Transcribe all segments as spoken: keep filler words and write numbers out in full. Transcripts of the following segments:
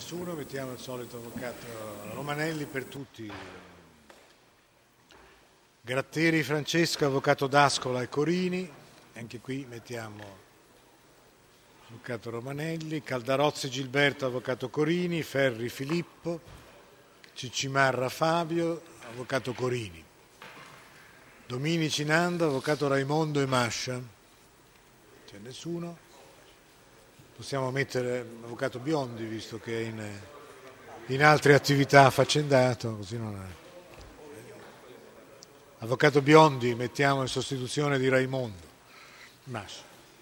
nessuno, mettiamo il solito avvocato Romanelli per tutti. Gratteri Francesco, avvocato D'Ascola e Corini, anche qui mettiamo avvocato Romanelli. Caldarozzi Gilberto, avvocato Corini. Ferri Filippo, Ciccimarra Fabio, avvocato Corini. Dominici Nando, avvocato Raimondo e Mascia. C'è nessuno? Possiamo mettere l'avvocato Biondi, visto che è in, in altre attività affaccendato, così non è. Avvocato Biondi mettiamo in sostituzione di Raimondo. Mascia.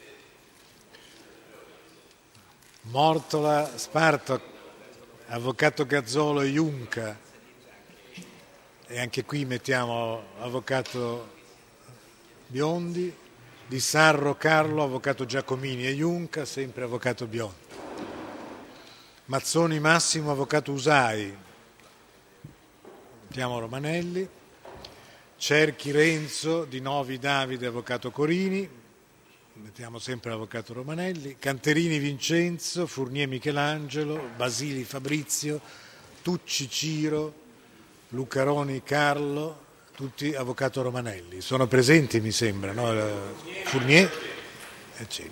Mortola, Sparta, avvocato Gazzolo e Junca. E anche qui mettiamo avvocato Biondi. Di Sarro Carlo, avvocato Giacomini e Junca, sempre avvocato Biondi. Mazzoni Massimo, avvocato Usai, mettiamo Romanelli. Cerchi Renzo, Di Novi Davide, avvocato Corini, mettiamo sempre l'avvocato Romanelli. Canterini Vincenzo, Fournier Michelangelo, Basili Fabrizio, Tucci Ciro, Lucaroni Carlo, tutti avvocato Romanelli. Sono presenti, mi sembra, no? Fournier e Cenni.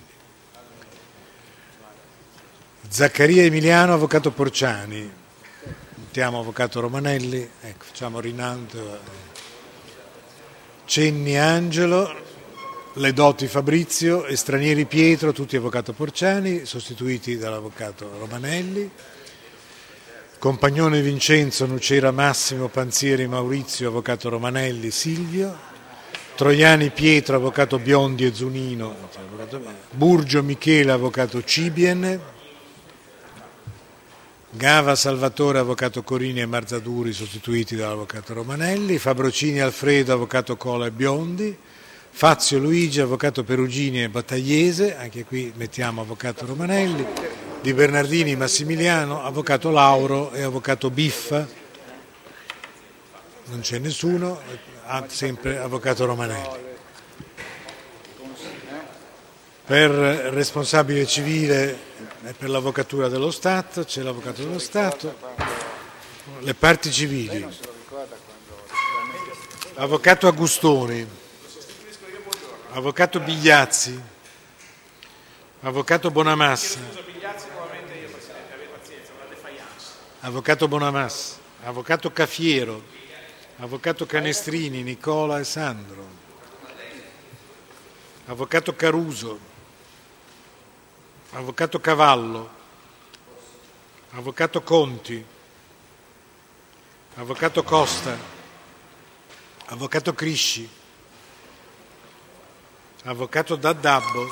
Zaccaria Emiliano, avvocato Porciani. Mettiamo avvocato Romanelli, ecco, facciamo Rinaldo. Cenni Angelo, Ledoti Fabrizio e Stranieri Pietro, tutti avvocato Porciani, sostituiti dall'avvocato Romanelli. Compagnone Vincenzo, Nucera Massimo, Panzieri Maurizio, avvocato Romanelli, Silvio. Troiani Pietro, avvocato Biondi e Zunino. Burgio Michele, avvocato Cibien. Gava Salvatore, avvocato Corini e Marzaduri, sostituiti dall'avvocato Romanelli. Fabrocini Alfredo, avvocato Cola e Biondi. Fazio Luigi, avvocato Perugini e Battagliese, anche qui mettiamo avvocato Romanelli. Di Bernardini Massimiliano, avvocato Lauro e avvocato Biffa. Non c'è nessuno, sempre avvocato Romanelli. Per responsabile civile e per l'avvocatura dello Stato c'è l'avvocato dello Stato. Le parti civili. Avvocato Agustoni, avvocato Bigliazzi, avvocato Bonamassa. Avvocato Bonamassa, avvocato Cafiero, avvocato Canestrini, Nicola e Sandro, avvocato Caruso, avvocato Cavallo, avvocato Conti, avvocato Costa, avvocato Crisci, avvocato Daddabbo,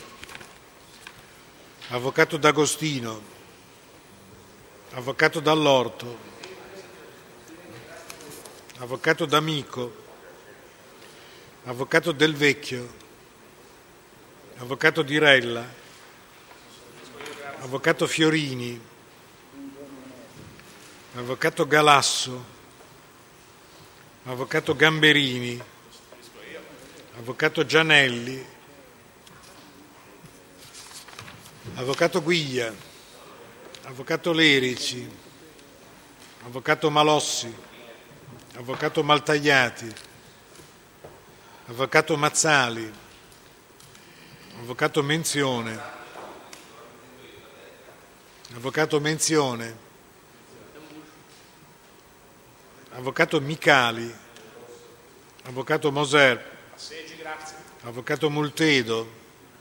avvocato D'Agostino, avvocato Dall'Orto, avvocato D'Amico, avvocato Del Vecchio, avvocato Dirella, avvocato Fiorini, avvocato Galasso, avvocato Gamberini, avvocato Gianelli, avvocato Guiglia, avvocato Lerici, avvocato Malossi, avvocato Maltagliati, avvocato Mazzali, avvocato Menzione, avvocato Menzione, avvocato Micali, avvocato Moser, avvocato Multedo,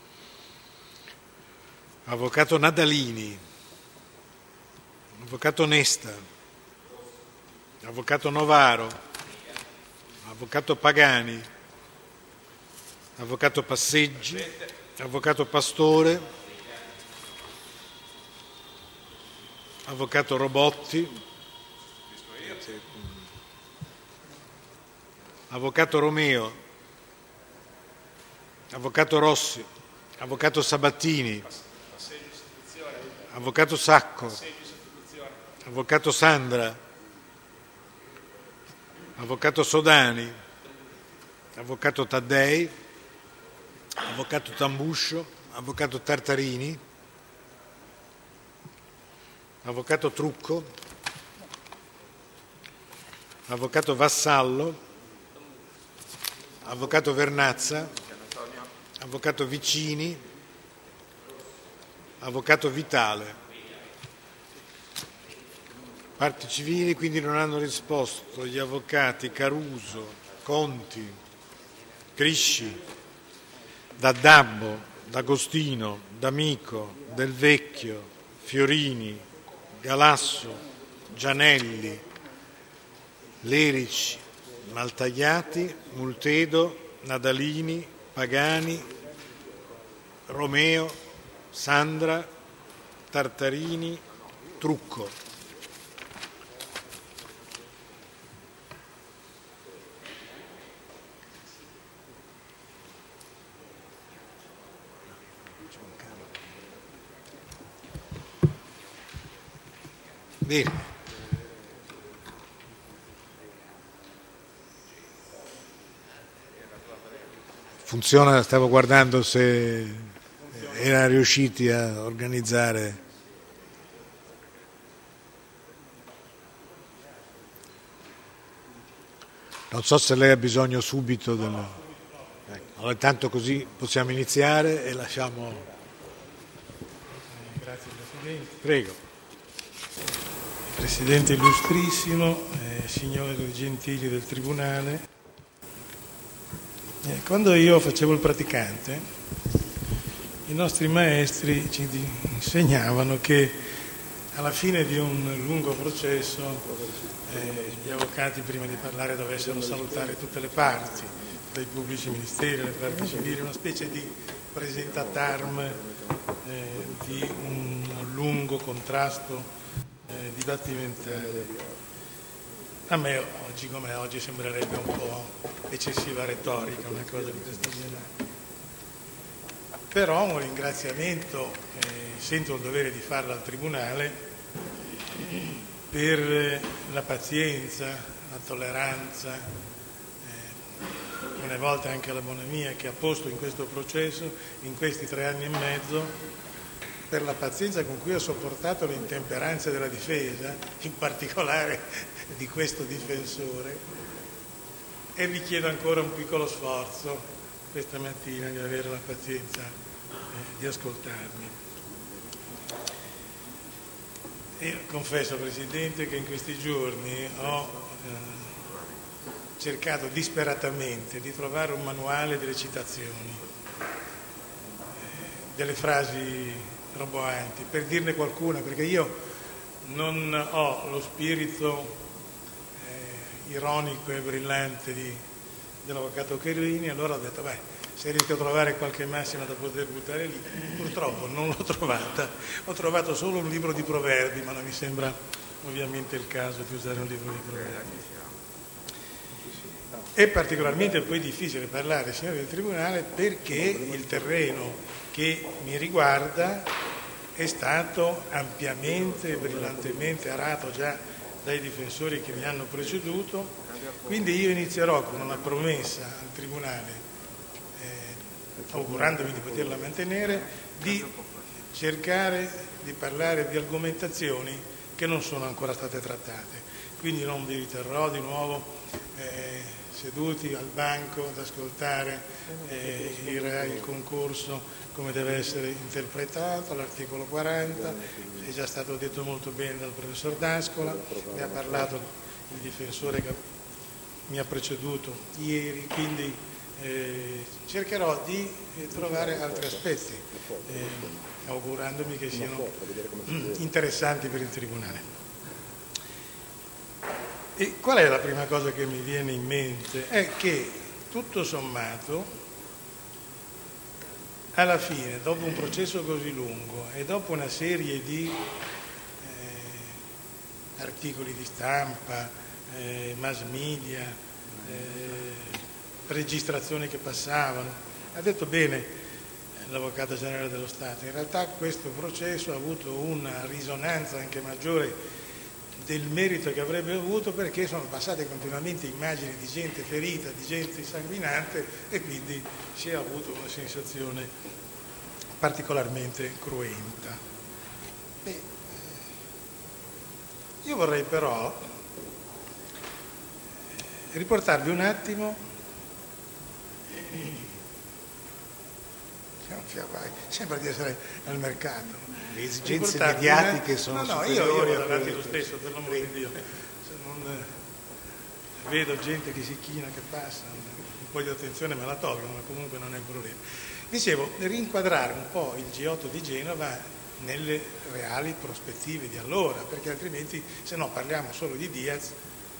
avvocato Nadalini, avvocato Nesta, avvocato Novaro, avvocato Pagani, avvocato Passeggi, avvocato Pastore, avvocato Robotti, avvocato Romeo, avvocato Rossi, avvocato Sabattini, avvocato Sacco, avvocato Sandra, avvocato Sodani, avvocato Taddei, avvocato Tambuscio, avvocato Tartarini, avvocato Trucco, avvocato Vassallo, avvocato Vernazza, avvocato Vicini, avvocato Vitale. Parti civili quindi non hanno risposto gli avvocati Caruso, Conti, Crisci, D'Addabbo, D'Agostino, D'Amico, Del Vecchio, Fiorini, Galasso, Gianelli, Lerici, Maltagliati, Multedo, Nadalini, Pagani, Romeo, Sandra, Tartarini, Trucco. Bene. Funziona, stavo guardando se erano riusciti a organizzare. Non so se lei ha bisogno subito del... Ecco. Allora, intanto così possiamo iniziare e lasciamo... Grazie Presidente. Prego. Presidente illustrissimo, eh, signori gentili del Tribunale, eh, quando io facevo il praticante, i nostri maestri ci insegnavano che alla fine di un lungo processo eh, gli avvocati prima di parlare dovessero salutare tutte le parti, dai pubblici ministeri, le parti civili, una specie di presentatarm eh, di un lungo contrasto Eh, dibattimentale. A me oggi come oggi sembrerebbe un po' eccessiva retorica una cosa di questo genere. Però un ringraziamento, eh, sento il dovere di farlo al Tribunale, per la pazienza, la tolleranza, eh, una volta anche la bonomia che ha posto in questo processo in questi tre anni e mezzo, per la pazienza con cui ho sopportato l'intemperanza della difesa, in particolare di questo difensore, e vi chiedo ancora un piccolo sforzo questa mattina di avere la pazienza eh, di ascoltarmi. Io confesso, Presidente, che in questi giorni ho eh, cercato disperatamente di trovare un manuale delle citazioni, eh, delle frasi roboanti, per dirne qualcuna, perché io non ho lo spirito eh, ironico e brillante di, dell'avvocato Caroini, allora ho detto, beh, se riesco a trovare qualche massima da poter buttare lì, purtroppo non l'ho trovata, ho trovato solo un libro di proverbi, ma non mi sembra ovviamente il caso di usare un libro di proverbi. È particolarmente poi difficile parlare, signori del Tribunale, perché il terreno che mi riguarda è stato ampiamente e brillantemente arato già dai difensori che mi hanno preceduto, quindi io inizierò con una promessa al Tribunale, eh, augurandomi di poterla mantenere, di cercare di parlare di argomentazioni che non sono ancora state trattate, quindi non vi riterrò di nuovo eh, seduti al banco ad ascoltare eh, il, il concorso come deve essere interpretato, l'articolo quaranta, è già stato detto molto bene dal professor D'Ascola, ne ha parlato il difensore che mi ha preceduto ieri, quindi eh, cercherò di eh, trovare altri aspetti, eh, augurandomi che siano interessanti per il Tribunale. E qual è la prima cosa che mi viene in mente? È che tutto sommato, alla fine, dopo un processo così lungo e dopo una serie di eh, articoli di stampa, eh, mass media, eh, registrazioni che passavano, ha detto bene l'Avvocato Generale dello Stato, in realtà questo processo ha avuto una risonanza anche maggiore del merito che avrebbe avuto, perché sono passate continuamente immagini di gente ferita, di gente sanguinante, e quindi si è avuto una sensazione particolarmente cruenta. Beh, Io vorrei però riportarvi un attimo, sembra di essere al mercato, le esigenze mediatiche una... sono no, no, superiori. io, io a vado avanti quelle... lo stesso, per l'amore di Dio. Se non vedo gente che si china, che passa, un po' di attenzione me la tolgono, ma comunque non è un problema. Dicevo, rinquadrare un po' il G otto di Genova nelle reali prospettive di allora, perché altrimenti, se no, parliamo solo di Diaz.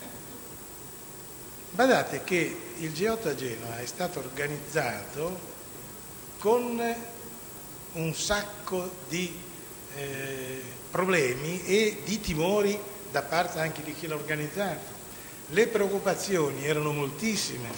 Badate che il G otto a Genova è stato organizzato con un sacco di eh, problemi e di timori da parte anche di chi l'ha organizzato. Le preoccupazioni erano moltissime.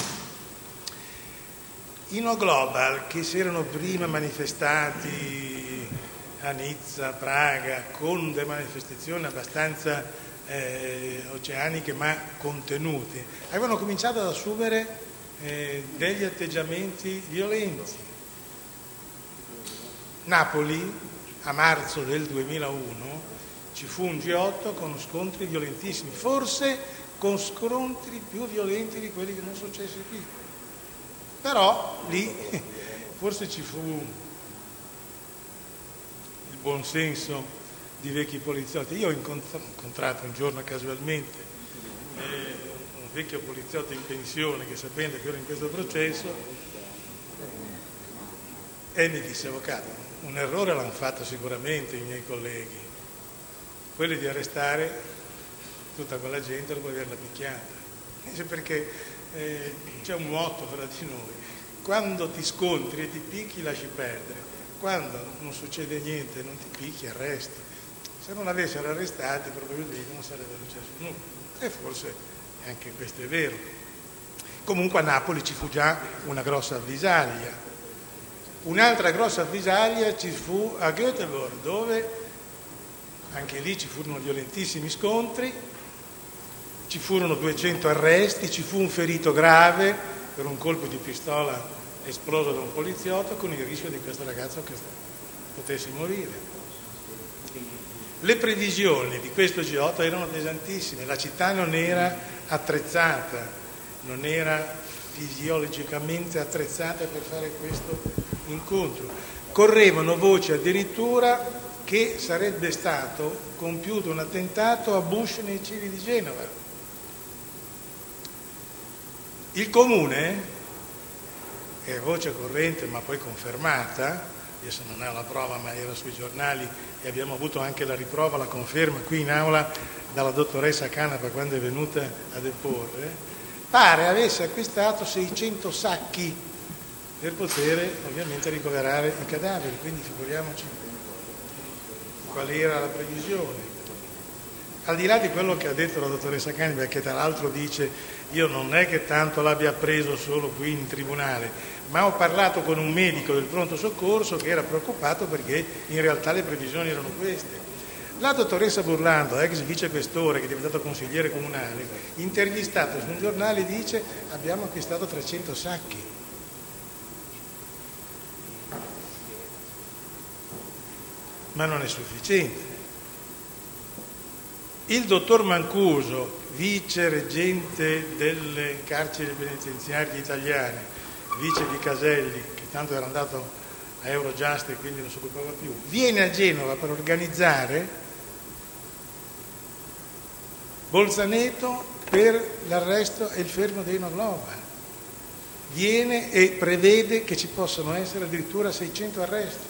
I No Global, che si erano prima manifestati a Nizza, Praga, con delle manifestazioni abbastanza eh, oceaniche ma contenute, avevano cominciato ad assumere eh, degli atteggiamenti violenti. Napoli, a marzo del duemilauno, ci fu un G otto con scontri violentissimi, forse con scontri più violenti di quelli che non successi qui. Però lì forse ci fu buon senso di vecchi poliziotti. Io ho incontrato un giorno casualmente eh, un vecchio poliziotto in pensione che, sapendo che ero in questo processo, e mi disse: avvocato, un errore l'hanno fatto sicuramente i miei colleghi, quello di arrestare tutta quella gente dopo averla picchiata. Dice, perché eh, c'è un motto fra di noi: quando ti scontri e ti picchi lasci perdere, quando non succede niente, non ti picchi, arresti. Se non avessero arrestati probabilmente non sarebbe successo nulla. E forse anche questo è vero. Comunque a Napoli ci fu già una grossa avvisaglia. Un'altra grossa avvisaglia ci fu a Göteborg, dove anche lì ci furono violentissimi scontri, ci furono duecento arresti, ci fu un ferito grave per un colpo di pistola esploso da un poliziotto, con il rischio di questo ragazzo che potesse morire. Le previsioni di questo G otto erano pesantissime, la città non era attrezzata, non era fisiologicamente attrezzata per fare questo incontro. Correvano voci addirittura che sarebbe stato compiuto un attentato a Bush nei cieli di Genova. Il comune, è voce corrente ma poi confermata, adesso non è la prova ma era sui giornali e abbiamo avuto anche la riprova, la conferma qui in aula dalla dottoressa Canapa quando è venuta a deporre, pare avesse acquistato seicento sacchi per poter ovviamente ricoverare i cadaveri, quindi figuriamoci qual era la previsione. Al di là di quello che ha detto la dottoressa Canapa, che tra l'altro dice: io non è che tanto l'abbia preso solo qui in tribunale, ma ho parlato con un medico del pronto soccorso che era preoccupato perché in realtà le previsioni erano queste. La dottoressa Burlando, ex vicequestore che è diventato consigliere comunale, intervistato su un giornale, dice: abbiamo acquistato trecento sacchi. Ma non è sufficiente. Il dottor Mancuso, vice reggente delle carceri penitenziarie italiane, vice di Caselli, che tanto era andato a Eurojust e quindi non si occupava più, viene a Genova per organizzare Bolzaneto per l'arresto e il fermo dei No Global. Viene e prevede che ci possano essere addirittura seicento arresti,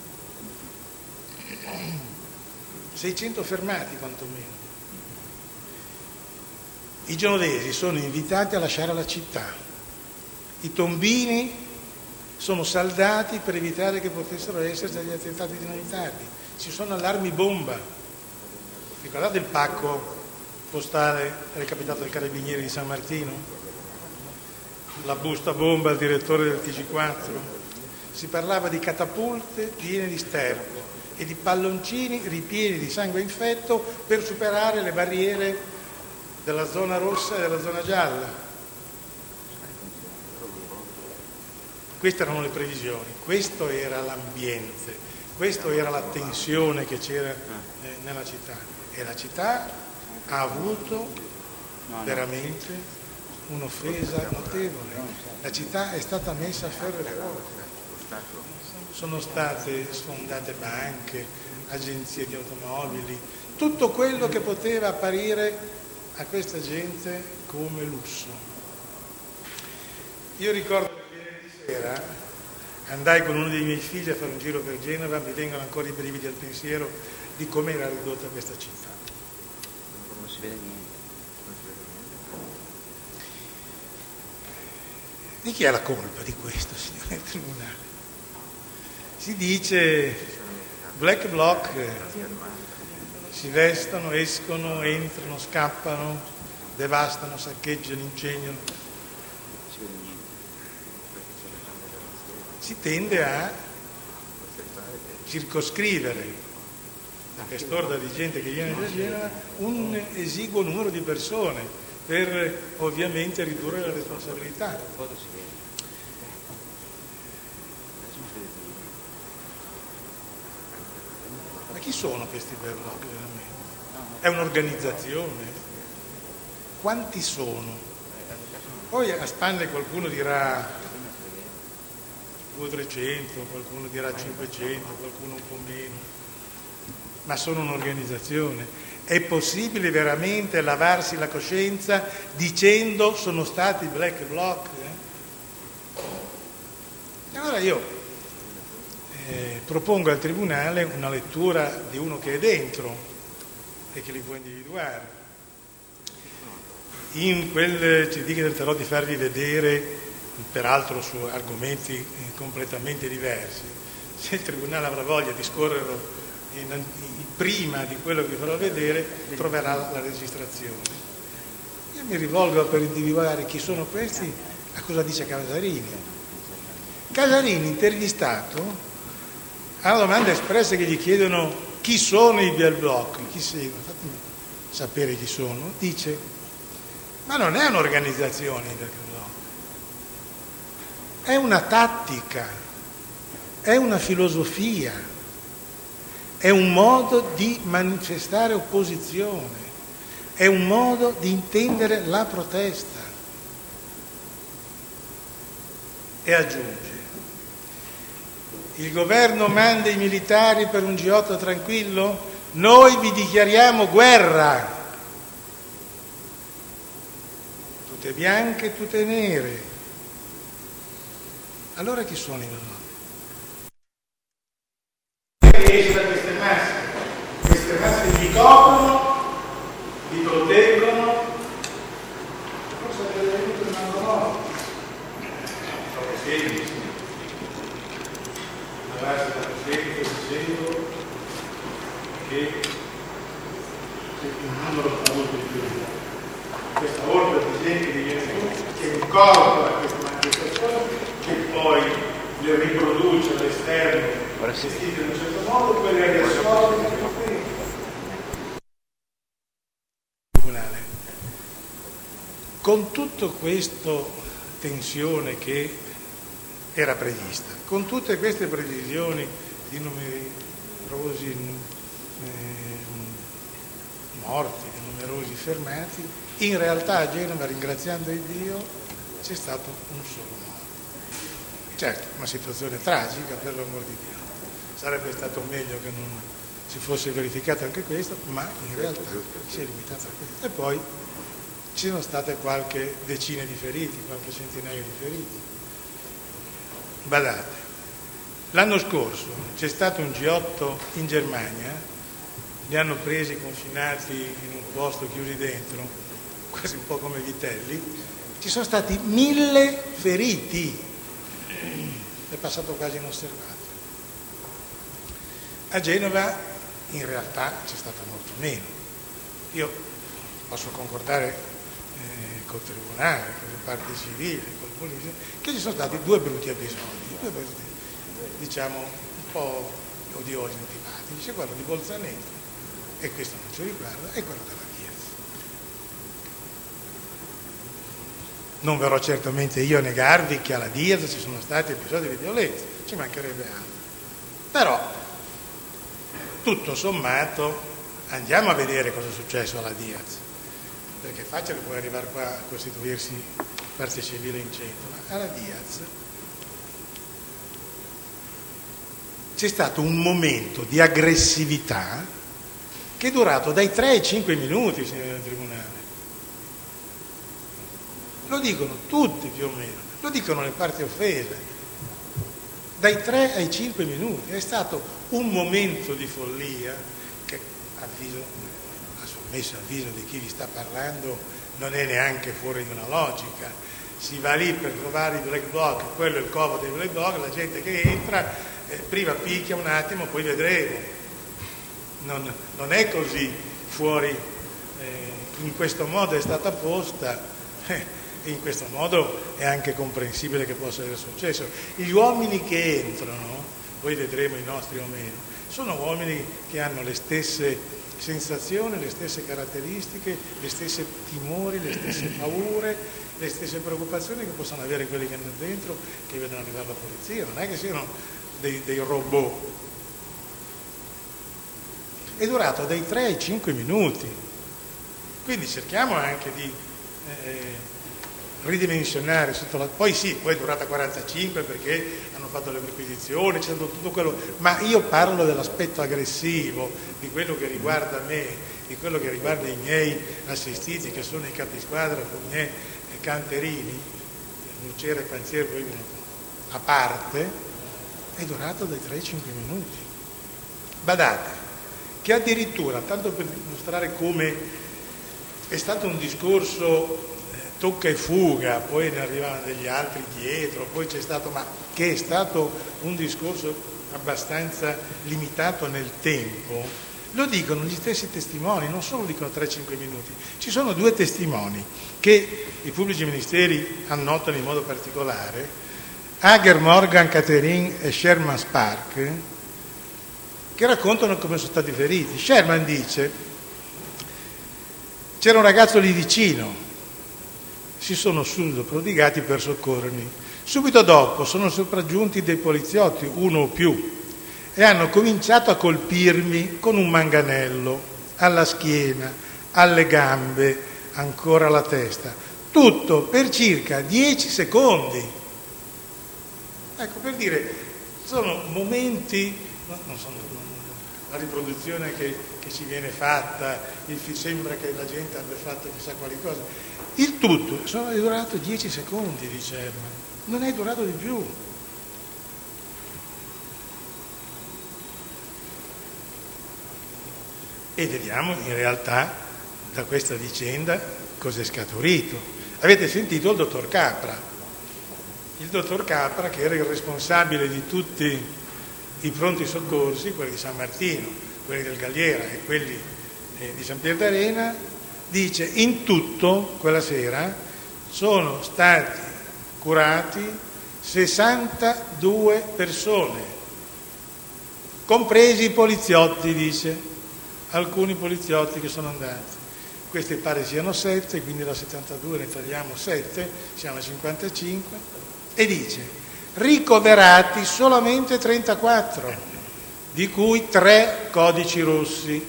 seicento fermati quantomeno. I genovesi sono invitati a lasciare la città, i tombini sono saldati per evitare che potessero esserci degli attentati dinamitari, ci sono allarmi bomba. Ricordate il pacco postale del capitato del Carabinieri di San Martino? La busta bomba al direttore del T G quattro? Si parlava di catapulte piene di sterco e di palloncini ripieni di sangue infetto per superare le barriere della zona rossa e della zona gialla. Queste erano le previsioni, questo era l'ambiente, questa era la tensione che c'era eh, nella città. E la città ha avuto veramente un'offesa notevole. La città è stata messa a ferro e fuoco. Sono state sfondate banche, agenzie di automobili, tutto quello che poteva apparire a questa gente come lusso. Io ricordo che ieri sera andai con uno dei miei figli a fare un giro per Genova, mi vengono ancora i brividi al pensiero di come era ridotta questa città. Non si vede niente. Di chi è la colpa di questo, signore Tribunale? Si dice black bloc, si vestono, escono, entrano, scappano, devastano, saccheggiano, incendiano. Si tende a circoscrivere da quest'orda di gente che viene da Genova un esiguo numero di persone per ovviamente ridurre la responsabilità. Ma chi sono questi black bloc veramente? È un'organizzazione? Quanti sono? Poi a spanne qualcuno dirà duecento trecento, qualcuno dirà cinquecento, qualcuno un po' meno, ma sono un'organizzazione. È possibile veramente lavarsi la coscienza dicendo sono stati black bloc? Eh? Allora io eh, propongo al Tribunale una lettura di uno che è dentro e che li può individuare. In quel C D che tenterò di farvi vedere, peraltro su argomenti completamente diversi, se il Tribunale avrà voglia di scorrerlo in, in, prima di quello che vi farò vedere, troverà la, la registrazione. Io mi rivolgo per individuare chi sono questi a cosa dice Casarini. Casarini, intervistato, alla domanda espressa che gli chiedono chi sono i black bloc, chi seguono, fatemi sapere chi sono, dice ma non è un'organizzazione il black bloc. È una tattica, è una filosofia, è un modo di manifestare opposizione, è un modo di intendere la protesta. E aggiunge, il governo manda i militari per un G otto tranquillo? Noi vi dichiariamo guerra. Tutte bianche, tutte nere. Allora chi sono i valori? Che esce da queste masse, queste masse vi coprono, vi proteggono, forse avete avuto un altro modo. Troppo semplice. Lavarsi la coscienza dicendo che c'è un numero molto di più. Questa orda di gente che viene su, che incorpora queste manifestazioni, che poi le riproduce all'esterno, vestite in un certo modo, poi le riassorbe. Con tutto questo tensione che era prevista, con tutte queste previsioni di numerosi eh, morti, di numerosi fermati, in realtà a Genova, ringraziando il Dio, c'è stato un solo morto. Certo, una situazione tragica, per l'amor di Dio. Sarebbe stato meglio che non si fosse verificato anche questo, ma in realtà si è limitato a questo. E poi ci sono state qualche decina di feriti, qualche centinaio di feriti. Badate, l'anno scorso c'è stato un G otto in Germania, li hanno presi confinati in un posto, chiusi dentro, quasi un po' come vitelli, ci sono stati mille feriti, è passato quasi inosservato. A Genova in realtà c'è stato molto meno. Io posso concordare eh, col Tribunale, con le parti civili, col poliziotto, che ci sono stati due brutti episodi, due brutti, diciamo un po' odiosi, antipatici. C'è quello di Bolzaneto, e questo non ci riguarda, e quello della Non verrò certamente io a negarvi che alla Diaz ci sono stati episodi di violenza, ci mancherebbe altro. Però, tutto sommato, andiamo a vedere cosa è successo alla Diaz, perché è facile poi arrivare qua a costituirsi parte civile in centro, ma alla Diaz c'è stato un momento di aggressività che è durato dai tre ai cinque minuti, signori del Tribunale. Lo dicono tutti più o meno, lo dicono le parti offese. Dai tre ai cinque minuti. È stato un momento di follia che, avviso, a sommesso avviso di chi vi sta parlando, non è neanche fuori di una logica. Si va lì per trovare i black bloc, quello è il covo dei black bloc, la gente che entra, eh, prima picchia un attimo, poi vedremo. Non, non è così fuori, eh, in questo modo è stata posta, eh, in questo modo è anche comprensibile che possa essere successo. Gli uomini che entrano, poi vedremo i nostri o meno, sono uomini che hanno le stesse sensazioni, le stesse caratteristiche, le stesse timori, le stesse paure, le stesse preoccupazioni che possono avere quelli che andano dentro, che vedono arrivare la polizia, non è che siano dei, dei robot. È durato dai tre ai cinque minuti, quindi cerchiamo anche di eh, ridimensionare sotto la... poi sì, poi è durata quarantacinque perché hanno fatto le perquisizioni, c'è stato tutto quello, ma io parlo dell'aspetto aggressivo, di quello che riguarda me, di quello che riguarda i miei assistiti che sono i capisquadra, Fournier e Canterini, Nucera e Panzier poi a parte, è durato dai tre ai cinque minuti. Badate che addirittura, tanto per dimostrare come è stato un discorso eh, tocca e fuga, poi ne arrivavano degli altri dietro, poi c'è stato, ma che è stato un discorso abbastanza limitato nel tempo, lo dicono gli stessi testimoni, non solo dicono tre cinque minuti, ci sono due testimoni che i pubblici ministeri annotano in modo particolare, Hager Morgan Catherine e Sherman Spark, che raccontano come sono stati feriti. Sherman dice: c'era un ragazzo lì vicino, si sono subito prodigati per soccorrermi. Subito dopo sono sopraggiunti dei poliziotti, uno o più, e hanno cominciato a colpirmi con un manganello alla schiena, alle gambe, ancora alla testa. Tutto per circa dieci secondi. Ecco, per dire, sono momenti, non sono la riproduzione che, che ci viene fatta, il, sembra che la gente abbia fatto chissà quali cose. Il tutto sono è durato dieci secondi, dice Herman, non è durato di più. E vediamo in realtà da questa vicenda cosa è scaturito. Avete sentito il dottor Capra, il dottor Capra che era il responsabile di tutti i pronti soccorsi, quelli di San Martino, quelli del Galliera e quelli eh, di San Pierdarena, dice: in tutto quella sera sono stati curati sessantadue persone, compresi i poliziotti, dice, alcuni poliziotti che sono andati. Questi pare siano sette, quindi da settantadue ne togliamo sette, siamo a cinquantacinque, e dice: ricoverati solamente trentaquattro, di cui tre codici rossi.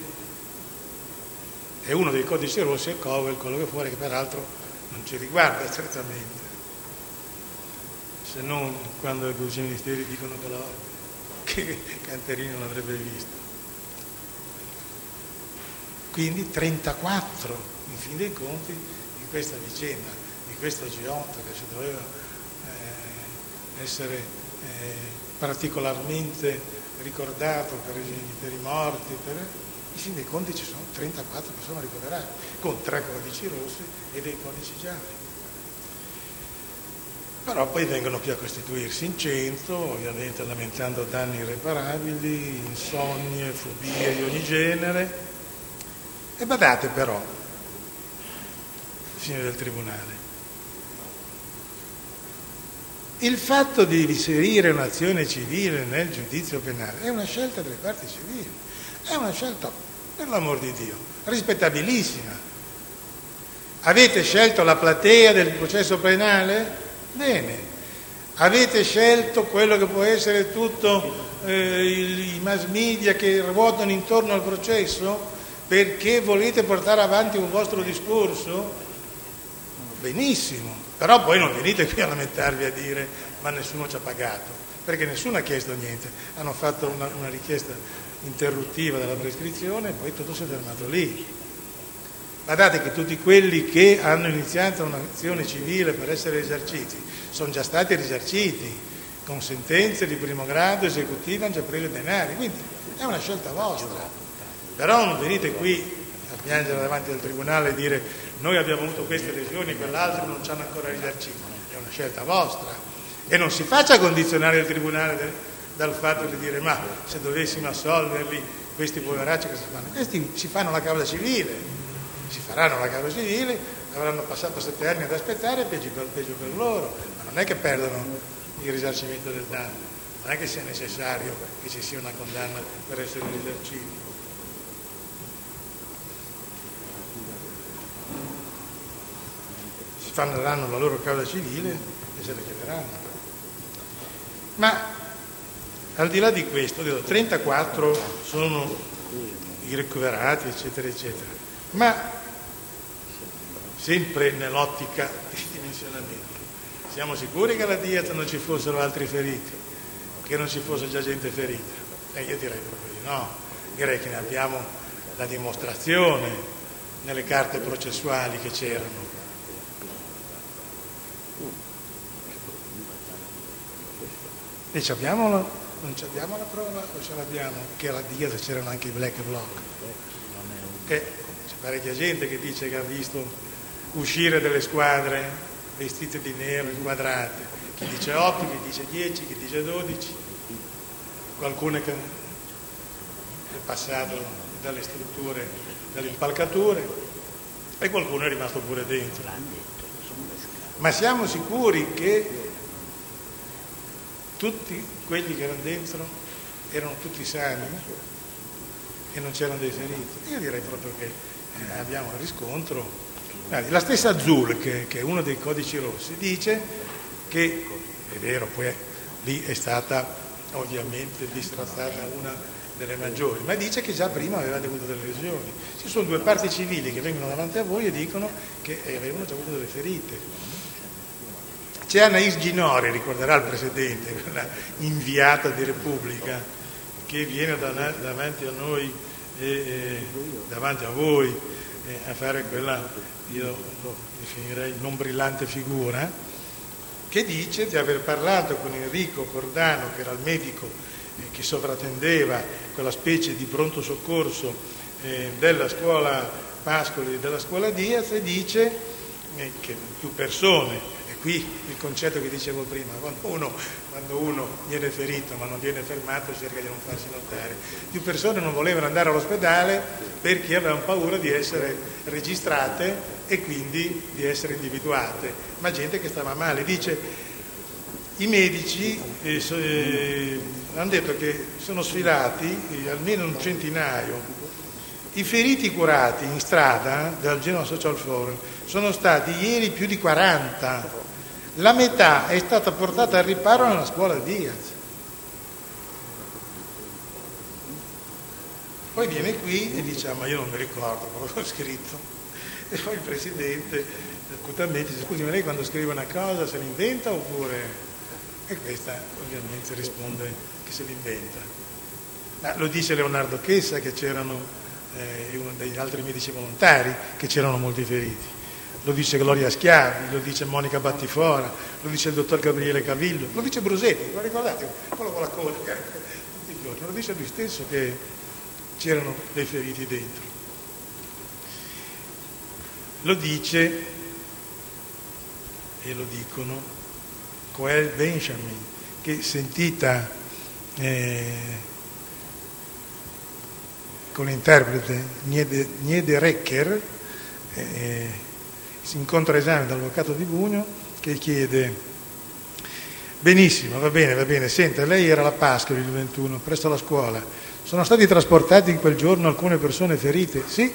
E uno dei codici rossi è Cowell, quello che fuori, che peraltro non ci riguarda strettamente, se non quando i pubblici ministeri dicono che, lo, che Canterini non l'avrebbe visto. Quindi trentaquattro, in fin dei conti, di questa vicenda, di questo G otto che si doveva eh, essere eh, particolarmente ricordato per i, per i morti, per, in fin dei conti ci sono trentaquattro persone ricoverate, con tre codici rossi e dei codici gialli. Però poi vengono più a costituirsi in cento, ovviamente lamentando danni irreparabili, insonnie, fobie di ogni genere. E badate però, signori del Tribunale, il fatto di inserire un'azione civile nel giudizio penale è una scelta delle parti civili, è una scelta, per l'amor di Dio, rispettabilissima. Avete scelto la platea del processo penale? Bene. Avete scelto quello che può essere tutto eh, i mass media che ruotano intorno al processo? perché volete portare avanti un vostro discorso? Benissimo, però poi non venite qui a lamentarvi a dire ma nessuno ci ha pagato, perché nessuno ha chiesto niente, hanno fatto una, una richiesta interruttiva della prescrizione e poi tutto si è fermato lì. Guardate che tutti quelli che hanno iniziato un'azione civile per essere risarciti sono già stati risarciti con sentenze di primo grado esecutive, hanno già preso i denari, quindi è una scelta vostra. Però non venite qui a piangere davanti al tribunale e dire noi abbiamo avuto queste lesioni, quell'altro non ci hanno ancora risarcito, è una scelta vostra. E non si faccia condizionare il tribunale de, dal fatto di dire ma se dovessimo assolverli questi poveracci che si fanno? Questi si fanno la causa civile, si faranno la causa civile, avranno passato sette anni ad aspettare, peggio per, peggio per loro, ma non è che perdono il risarcimento del danno, non è che sia necessario che ci sia una condanna per essere risarciti. Si faranno la loro causa civile e se la chiederanno. Ma al di là di questo, trentaquattro sono i recuperati, eccetera, eccetera, ma sempre nell'ottica di dimensionamento. Siamo sicuri che alla Diaz non ci fossero altri feriti, che non ci fosse già gente ferita? E io direi proprio di no, direi che ne abbiamo la dimostrazione nelle carte processuali che c'erano. E ci abbiamo la, non ci abbiamo la prova o ce l'abbiamo che alla Diaz c'erano anche i black bloc? E c'è parecchia gente che dice che ha visto uscire delle squadre vestite di nero, inquadrate, chi dice otto, chi dice dieci, chi dice dodici, qualcuno che è passato dalle strutture, dalle impalcature e qualcuno è rimasto pure dentro. Ma siamo sicuri che tutti quelli che erano dentro erano tutti sani e non c'erano dei feriti? Io direi proprio che eh, abbiamo il riscontro. La stessa Azzurra, che, che è uno dei codici rossi, dice che, è vero, poi lì è stata ovviamente distrattata una delle maggiori, ma dice che già prima aveva avuto delle lesioni. Ci sono due parti civili che vengono davanti a voi e dicono che avevano già avuto delle ferite. C'è Anais Ginori, ricorderà il Presidente, quella inviata di Repubblica, che viene davanti a noi e, e davanti a voi e a fare quella, io lo definirei non brillante figura, che dice di aver parlato con Enrico Cordano, che era il medico eh, che sovrintendeva quella specie di pronto soccorso eh, della scuola Pascoli e della scuola Diaz, e dice eh, che più persone, e qui il concetto che dicevo prima, quando uno, quando uno viene ferito ma non viene fermato cerca di non farsi notare, più persone non volevano andare all'ospedale perché avevano paura di essere registrate e quindi di essere individuate, ma gente che stava male. Dice, i medici eh, so, eh, hanno detto che sono sfilati eh, almeno un centinaio. I feriti curati in strada dal Genoa Social Forum sono stati ieri più di quaranta, la metà è stata portata al riparo nella scuola Diaz. Poi viene qui e dice, ah, ma io non mi ricordo quello che ho scritto. E poi il Presidente acutamente dice, scusi, ma lei quando scrive una cosa se l'inventa oppure... E questa ovviamente risponde che se l'inventa. Ma lo dice Leonardo Chessa, che c'erano eh, uno degli altri medici volontari, che c'erano molti feriti. Lo dice Gloria Schiavi, lo dice Monica Battifora, lo dice il dottor Gabriele Cavillo, lo dice Brusetti, lo ricordate? Quello con la coda, tutti i giorni, lo dice lui stesso che c'erano dei feriti dentro. Lo dice, e lo dicono, Coel Benjamin, che sentita eh, con l'interprete Niede, Niede Recker, eh, si incontra esame dall'avvocato di Bugno che chiede, benissimo, va bene, va bene, senta, lei era alla Pascoli il ventuno, presso la scuola, sono stati trasportati in quel giorno alcune persone ferite? Sì,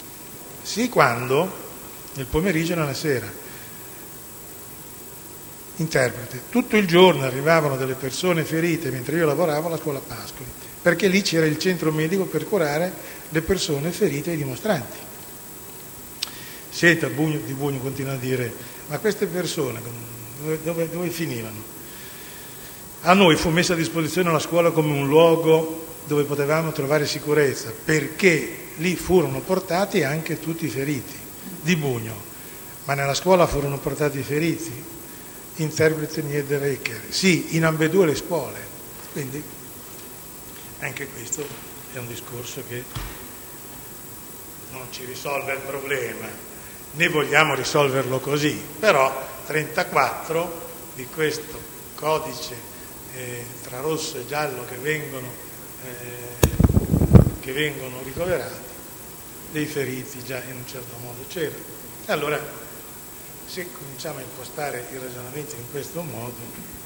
sì, quando? Nel pomeriggio e nella sera. interprete. Tutto il giorno arrivavano delle persone ferite mentre io lavoravo alla scuola Pascoli, perché lì c'era il centro medico per curare le persone ferite e i dimostranti. Senta, Bugno, Di Bugno continua a dire, ma queste persone dove, dove, dove finivano? A noi fu messa a disposizione la scuola come un luogo dove potevamo trovare sicurezza, perché lì furono portati anche tutti i feriti. Di Bugno, ma nella scuola furono portati i feriti? Interprete Niederrecker, sì, in ambedue le scuole. Quindi anche questo è un discorso che non ci risolve il problema, né vogliamo risolverlo così, però trentaquattro di questo codice eh, tra rosso e giallo che vengono, eh, che vengono ricoverati, dei feriti già in un certo modo c'erano. Allora, se cominciamo a impostare i ragionamenti in questo modo,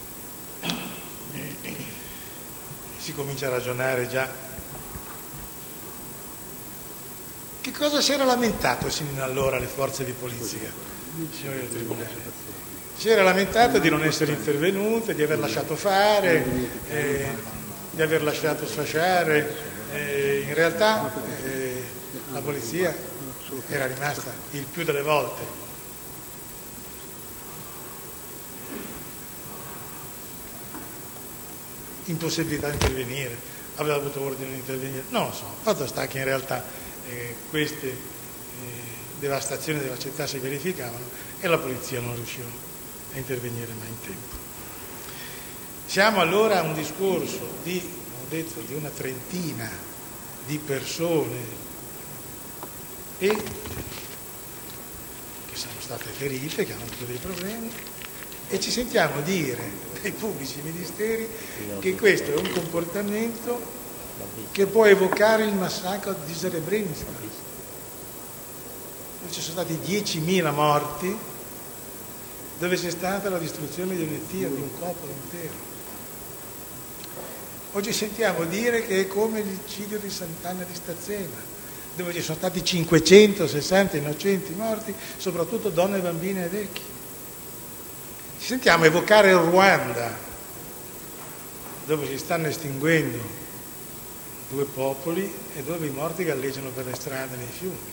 si comincia a ragionare già. Che cosa si era lamentato sino allora le forze di polizia, signori del Tribunale? Si era lamentato di non essere intervenute, di aver lasciato fare, eh, di aver lasciato sfasciare. Eh, in realtà eh, la polizia era rimasta il più delle volte impossibilità di intervenire, aveva avuto ordine di intervenire, non lo so. Fatto sta che in realtà eh, queste eh, devastazioni della città si verificavano e la polizia non riusciva a intervenire mai in tempo. Siamo allora a un discorso di, ho detto, di una trentina di persone e che sono state ferite, che hanno avuto dei problemi, e ci sentiamo dire dai pubblici ministeri che questo è un comportamento che può evocare il massacro di Srebrenica. Ci sono stati diecimila morti, dove c'è stata la distruzione di un'etnia, di un popolo intero. Oggi sentiamo dire che è come l'eccidio di Sant'Anna di Stazzema, dove ci sono stati cinquecentosessanta innocenti morti, soprattutto donne, bambine e vecchi. Ci sentiamo evocare il Ruanda, dove si stanno estinguendo due popoli e dove i morti galleggiano per le strade nei fiumi.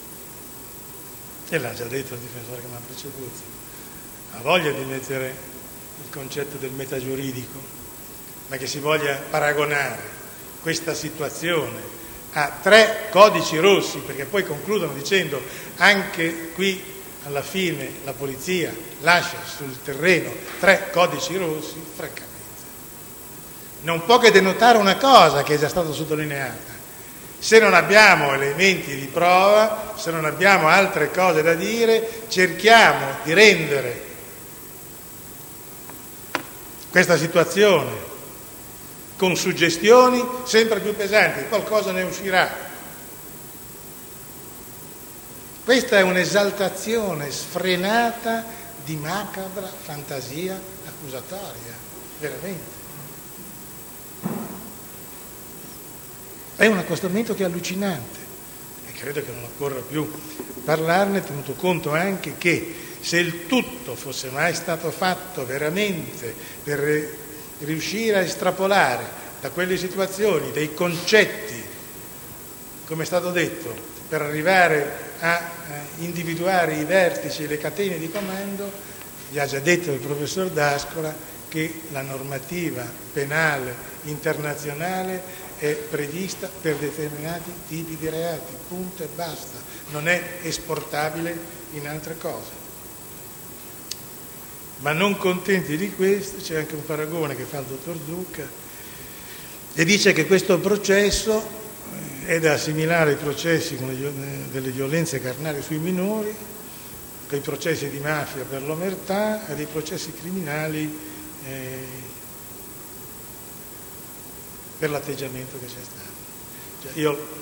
E l'ha già detto il difensore che mi ha preceduto. Ha voglia di mettere il concetto del metagiuridico, ma che si voglia paragonare questa situazione a tre codici rossi, perché poi concludono dicendo anche qui alla fine la polizia lascia sul terreno tre codici rossi, francamente non può che denotare una cosa che è già stata sottolineata: se non abbiamo elementi di prova, se non abbiamo altre cose da dire, cerchiamo di rendere questa situazione con suggestioni sempre più pesanti, qualcosa ne uscirà. Questa è un'esaltazione sfrenata di macabra fantasia accusatoria, veramente. È un accostamento che è allucinante e credo che non occorra più parlarne, tenuto conto anche che se il tutto fosse mai stato fatto veramente per riuscire a estrapolare da quelle situazioni dei concetti, come è stato detto, per arrivare a individuare i vertici e le catene di comando, vi ha già detto il professor D'Ascola che la normativa penale internazionale è prevista per determinati tipi di reati, punto e basta, non è esportabile in altre cose. Ma non contenti di questo, c'è anche un paragone che fa il dottor Zucca e dice che questo processo è da assimilare ai processi delle violenze carnali sui minori, ai processi di mafia per l'omertà e ai processi criminali eh, per l'atteggiamento che c'è stato. Cioè io eh,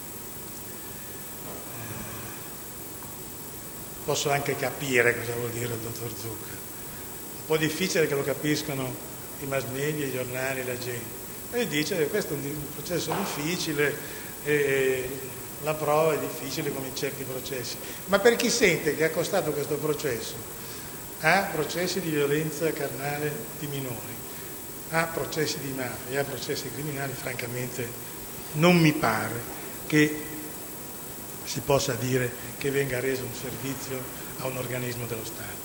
posso anche capire cosa vuol dire il dottor Zucca. Un po' difficile che lo capiscano i mass media, i giornali, la gente. E dice che questo è un processo difficile e la prova è difficile come in certi processi. Ma per chi sente che ha costato questo processo a processi di violenza carnale di minori, a processi di mafia e a processi criminali, francamente non mi pare che si possa dire che venga reso un servizio a un organismo dello Stato.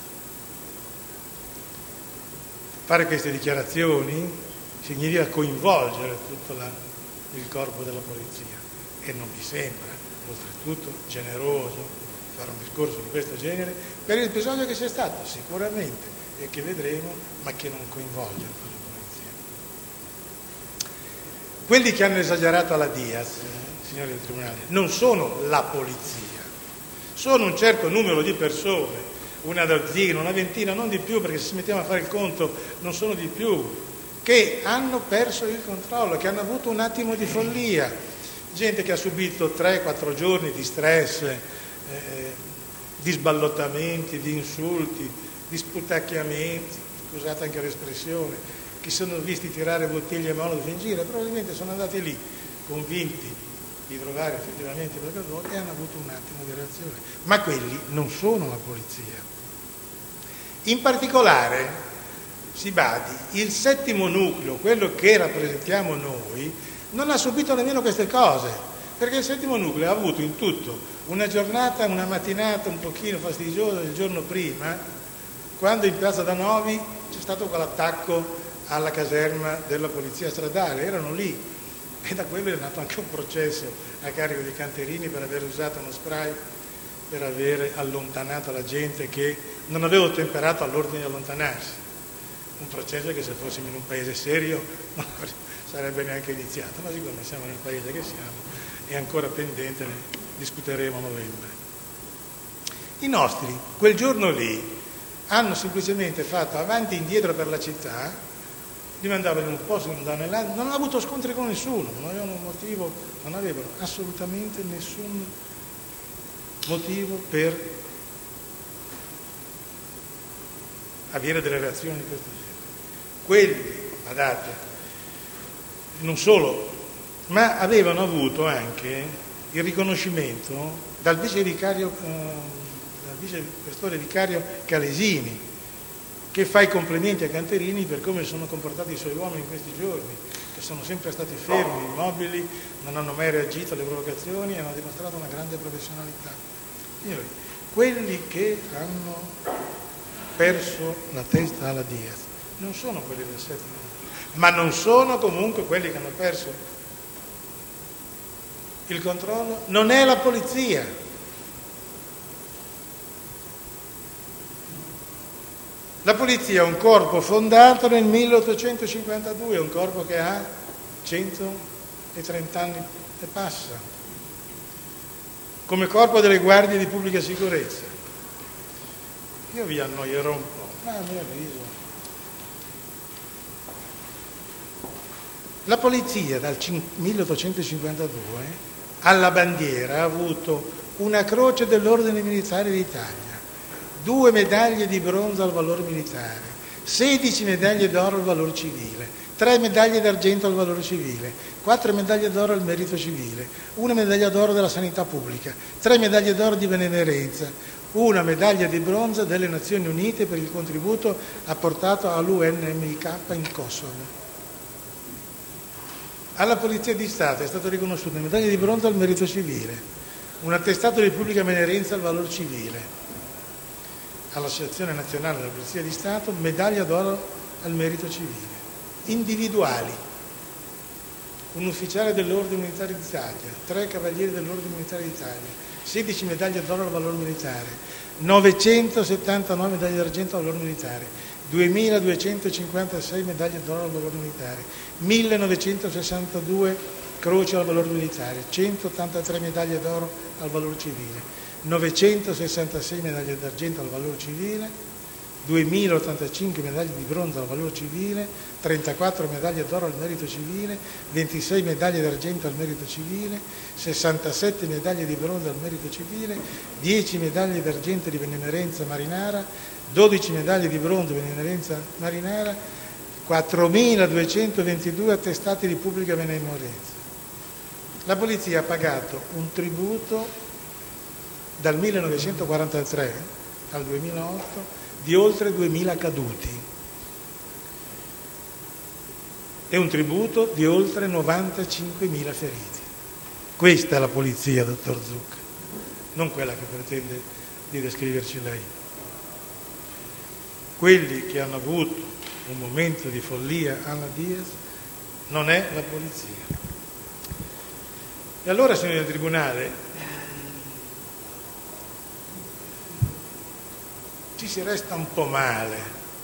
Fare queste dichiarazioni significa coinvolgere tutto la, il corpo della polizia e non mi sembra, oltretutto, generoso fare un discorso di questo genere per il bisogno che c'è stato sicuramente e che vedremo, ma che non coinvolge tutta la polizia. Quelli che hanno esagerato alla Diaz, eh, signori del Tribunale, non sono la polizia, sono un certo numero di persone, una dozzina, una ventina, non di più, perché se si mettiamo a fare il conto non sono di più, che hanno perso il controllo, che hanno avuto un attimo di follia, gente che ha subito tre quattro giorni di stress, eh, di sballottamenti, di insulti, di sputacchiamenti, scusate anche l'espressione, che sono visti tirare bottiglie e molotov in giro, probabilmente sono andati lì convinti di trovare effettivamente qualche cosa e hanno avuto un attimo di reazione, ma quelli non sono la polizia. In particolare, si badi, il settimo nucleo, quello che rappresentiamo noi, non ha subito nemmeno queste cose, perché il settimo nucleo ha avuto in tutto una giornata, una mattinata un pochino fastidiosa il giorno prima, quando in piazza Danovi c'è stato quell'attacco alla caserma della polizia stradale, erano lì e da quello è nato anche un processo a carico di Canterini per aver usato uno spray, per aver allontanato la gente che non aveva ottemperato all'ordine di allontanarsi, un processo che se fossimo in un paese serio non sarebbe neanche iniziato, ma siccome siamo nel paese che siamo è ancora pendente, ne discuteremo a novembre. I nostri quel giorno lì hanno semplicemente fatto avanti e indietro per la città, li mandavano in un posto, li mandavano nell'altro, non hanno avuto scontri con nessuno, non avevano un motivo, non avevano assolutamente nessun motivo per avere delle reazioni di questo genere. Quelli, badate, non solo, ma avevano avuto anche il riconoscimento dal vice vicario, eh, dal vice questore vicario Calesini, che fa i complimenti a Canterini per come sono comportati i suoi uomini in questi giorni, che sono sempre stati fermi, immobili, non hanno mai reagito alle provocazioni e hanno dimostrato una grande professionalità. Signori, quelli che hanno perso la testa alla Diaz non sono quelli del settimo, ma non sono comunque quelli che hanno perso il controllo, non è la polizia. La polizia è un corpo fondato nel milleottocentocinquantadue, è un corpo che ha centotrenta anni e passa, come corpo delle guardie di pubblica sicurezza. Io vi annoierò un po', ma a mio avviso. La polizia dal milleottocentocinquantadue alla bandiera ha avuto una croce dell'Ordine Militare d'Italia, due medaglie di bronzo al valore militare, sedici medaglie d'oro al valore civile, tre medaglie d'argento al valore civile, quattro medaglie d'oro al merito civile, una medaglia d'oro della sanità pubblica, tre medaglie d'oro di benemerenza, una medaglia di bronzo delle Nazioni Unite per il contributo apportato all'U N M I K in Kosovo. Alla Polizia di Stato è stato riconosciuto una medaglia di bronzo al merito civile, un attestato di pubblica benemerenza al valor civile. All'Associazione Nazionale della Polizia di Stato medaglia d'oro al merito civile. Individuali, un ufficiale dell'Ordine Militare d'Italia, tre cavalieri dell'Ordine Militare d'Italia, sedici medaglie d'oro al valor militare, novecentosettantanove medaglie d'argento al valor militare, duemiladuecentocinquantasei medaglie d'oro al valore militare, millenovecentosessantadue croci al valore militare, centottantatré medaglie d'oro al valore civile, novecentosessantasei medaglie d'argento al valore civile, duemilaottantacinque medaglie di bronzo al valore civile, trentaquattro medaglie d'oro al merito civile, ventisei medaglie d'argento al merito civile, sessantasette medaglie di bronzo al merito civile, dieci medaglie d'argento di benemerenza marinara, dodici medaglie di bronzo di benemerenza marinara, quattromiladuecentoventidue attestati di pubblica benemerenza. La polizia ha pagato un tributo dal millenovecentoquarantatré al duemilaotto di oltre duemila caduti e un tributo di oltre novantacinquemila feriti. Questa è la polizia, dottor Zucca, non quella che pretende di descriverci lei. Quelli che hanno avuto un momento di follia alla Diaz non è la polizia. E allora, signori del Tribunale, ci si resta un po' male.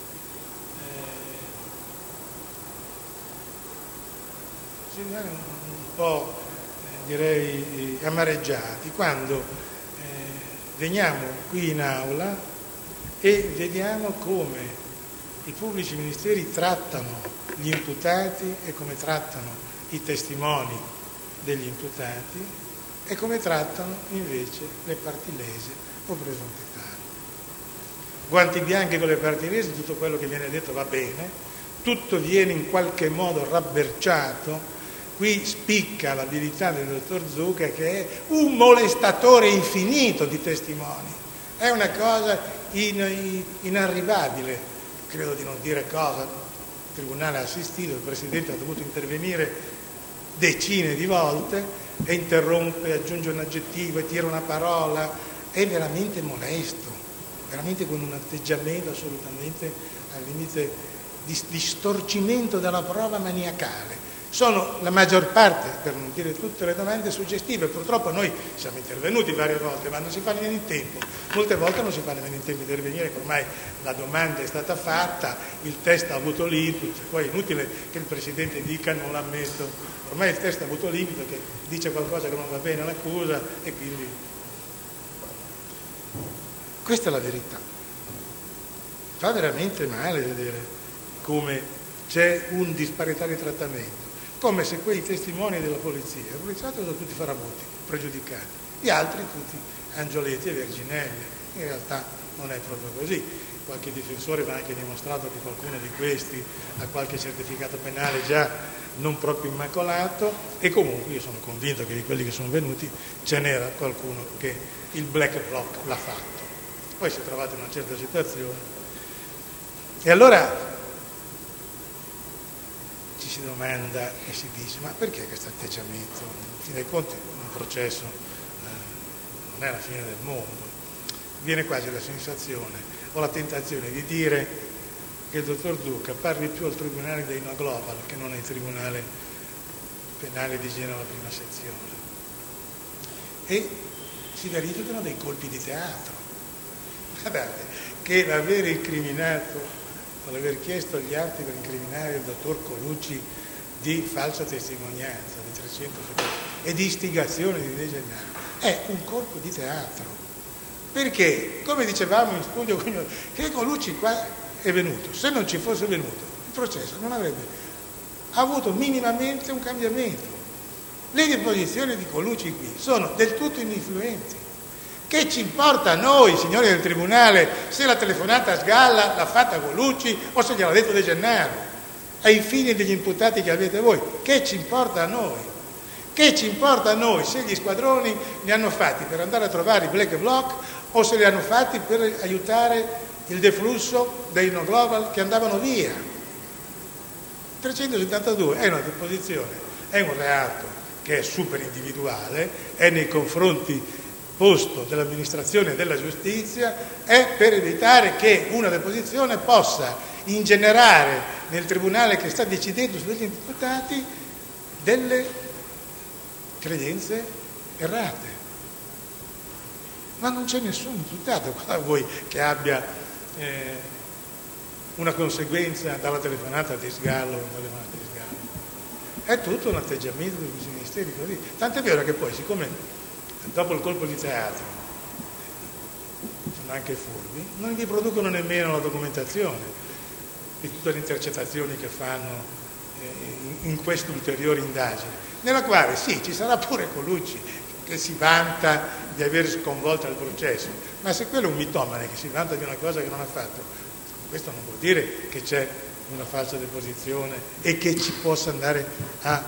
Eh, si rimane un po', eh, direi, amareggiati quando eh, veniamo qui in aula e vediamo come i pubblici ministeri trattano gli imputati e come trattano i testimoni degli imputati e come trattano invece le parti lese o presunte tali. Guanti bianchi con le parti lese, tutto quello che viene detto va bene, tutto viene in qualche modo rabberciato. Qui spicca l'abilità del dottor Zucca, che è un molestatore infinito di testimoni. È una cosa in, in, inarrivabile, credo di non dire cosa. Il tribunale ha assistito, il Presidente ha dovuto intervenire decine di volte e interrompe, aggiunge un aggettivo e tira una parola. È veramente molesto, veramente con un atteggiamento assolutamente al limite di, di storcimento della prova maniacale. Sono la maggior parte, per non dire tutte, le domande suggestive. Purtroppo noi siamo intervenuti varie volte, ma non si fa nemmeno in tempo. Molte volte non si fa nemmeno in tempo di intervenire, ormai la domanda è stata fatta, il test ha avuto l'input, poi è inutile che il Presidente dica non l'ammetto. Ormai il test ha avuto l'input, che dice qualcosa che non va bene all'accusa e quindi... Questa è la verità. Fa veramente male vedere come c'è un disparità di trattamento. Come se quei testimoni della polizia, la polizia sono tutti farabutti, pregiudicati, gli altri tutti angioletti e verginelle. In realtà non è proprio così. Qualche difensore va anche dimostrato che qualcuno di questi ha qualche certificato penale già non proprio immacolato, e comunque io sono convinto che di quelli che sono venuti ce n'era qualcuno che il black bloc l'ha fatto. Poi si è trovato in una certa situazione. E allora ci si domanda e si dice: ma perché questo atteggiamento? In fin dei conti un processo eh, non è la fine del mondo. Viene quasi la sensazione o la tentazione di dire che il dottor Zucca parli più al tribunale dei No Global che non al tribunale penale di Genova prima sezione, e si verificano dei colpi di teatro. Guardate che l'aver incriminato o l'aver chiesto gli atti per incriminare il dottor Colucci di falsa testimonianza di trecento e di istigazione di De Gennaro è un colpo di teatro, perché, come dicevamo in studio, che Colucci qua è venuto, se non ci fosse venuto il processo non avrebbe avuto minimamente un cambiamento. Le deposizioni di Colucci qui sono del tutto ininfluenti. Che ci importa a noi, signori del Tribunale, se la telefonata a Sgalla l'ha fatta Colucci o se gliel'ha detto De Gennaro? Ai fini degli imputati che avete voi, che ci importa a noi? Che ci importa a noi se gli squadroni li hanno fatti per andare a trovare i black bloc o se li hanno fatti per aiutare il deflusso dei No Global che andavano via? trecentosettantadue è una deposizione, è un reato che è super individuale, è nei confronti posto dell'amministrazione della giustizia, è per evitare che una deposizione possa ingenerare nel tribunale che sta decidendo su degli imputati delle credenze errate. Ma non c'è nessun imputato qua da voi che abbia eh, una conseguenza dalla telefonata di Sgallo o dalla telefonata di Sgallo. È tutto un atteggiamento dei ministeri così. Tant'è vero che poi, siccome dopo il colpo di teatro sono anche furbi, non vi producono nemmeno la documentazione di tutte le intercettazioni che fanno eh, in questa ulteriore indagine, nella quale sì, ci sarà pure Colucci che si vanta di aver sconvolto il processo, ma se quello è un mitomane che si vanta di una cosa che non ha fatto, questo non vuol dire che c'è una falsa deposizione e che ci possa andare a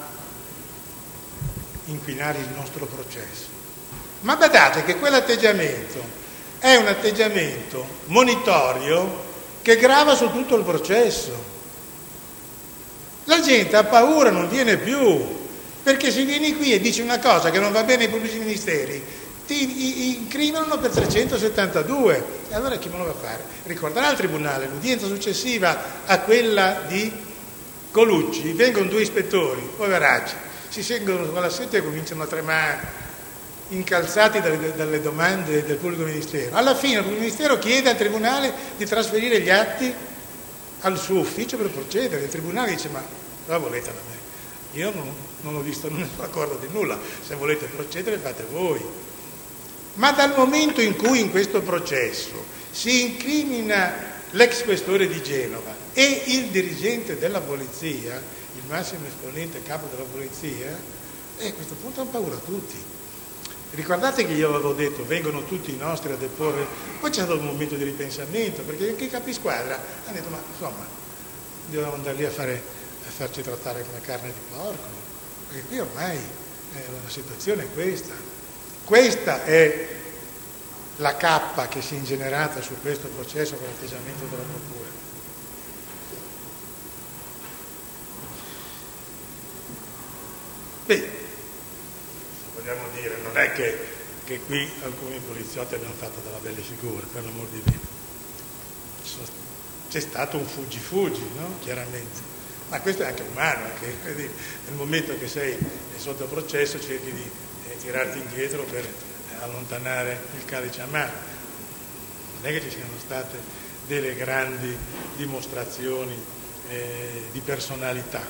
inquinare il nostro processo. Ma badate che quell'atteggiamento è un atteggiamento monitorio che grava su tutto il processo. La gente ha paura, non viene più, perché se vieni qui e dici una cosa che non va bene ai pubblici ministeri, ti incriminano per trecentosettantadue, e allora chi me lo va a fare? Ricorderà al tribunale, l'udienza successiva a quella di Colucci, vengono due ispettori, poveracci, si sentono con la sette e cominciano a tremare, incalzati dalle, dalle domande del pubblico ministero. Alla fine il pubblico ministero chiede al tribunale di trasferire gli atti al suo ufficio per procedere. Il tribunale dice: ma cosa volete da me? Io non, non ho visto nessun accordo di nulla, se volete procedere fate voi. Ma dal momento in cui in questo processo si incrimina l'ex questore di Genova e il dirigente della polizia, il massimo esponente capo della polizia, e a questo punto hanno paura tutti. Ricordate che io avevo detto vengono tutti i nostri a deporre, poi c'è stato un momento di ripensamento, perché anche i capisquadra hanno detto: ma insomma dobbiamo andare lì a, fare, a farci trattare come carne di porco, perché qui ormai eh, la situazione è questa. Questa è la cappa che si è ingenerata su questo processo con l'atteggiamento della procura. Beh, vogliamo dire, non è che, che qui alcuni poliziotti abbiano fatto della belle figure, per l'amor di Dio. C'è stato un fuggi-fuggi, no? Chiaramente. Ma questo è anche umano, anche, nel momento che sei sotto processo cerchi di eh, tirarti indietro per eh, allontanare il calice a mano. Non è che ci siano state delle grandi dimostrazioni eh, di personalità.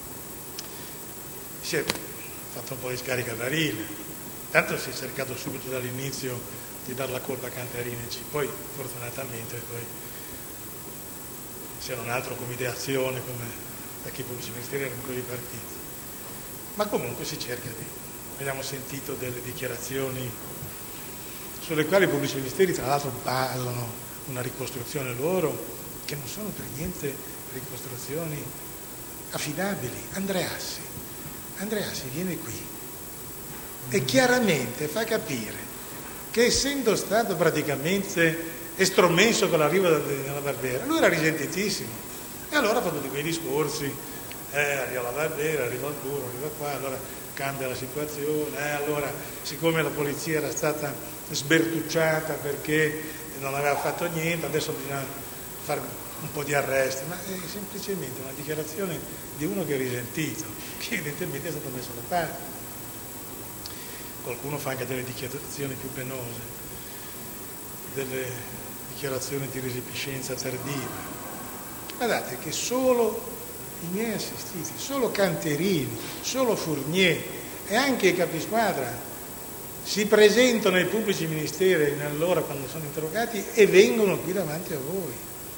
Si è fatto un po' di scarica barile, tanto si è cercato subito dall'inizio di dar la colpa a Cantarineci, poi fortunatamente poi se non altro come ideazione, come da chi i pubblici ministeri erano quelli partiti, ma comunque si cerca di. Abbiamo sentito delle dichiarazioni sulle quali i pubblici ministeri tra l'altro basano una ricostruzione loro che non sono per niente ricostruzioni affidabili. Andreassi Andreassi viene qui e chiaramente fa capire che, essendo stato praticamente estromesso con l'arrivo della Barbera, lui era risentitissimo e allora ha fatto di quei discorsi, eh, arriva la Barbera, arriva il Curo, arriva qua, allora cambia la situazione, eh, allora siccome la polizia era stata sbertucciata perché non aveva fatto niente, adesso bisogna fare un po' di arresti, ma è semplicemente una dichiarazione di uno che è risentito, che evidentemente è stato messo da parte. Qualcuno fa anche delle dichiarazioni più penose, delle dichiarazioni di resipiscenza tardiva. Guardate che solo i miei assistiti, solo Canterini, solo Fournier e anche i capisquadra si presentano ai pubblici ministeri allora quando sono interrogati e vengono qui davanti a voi.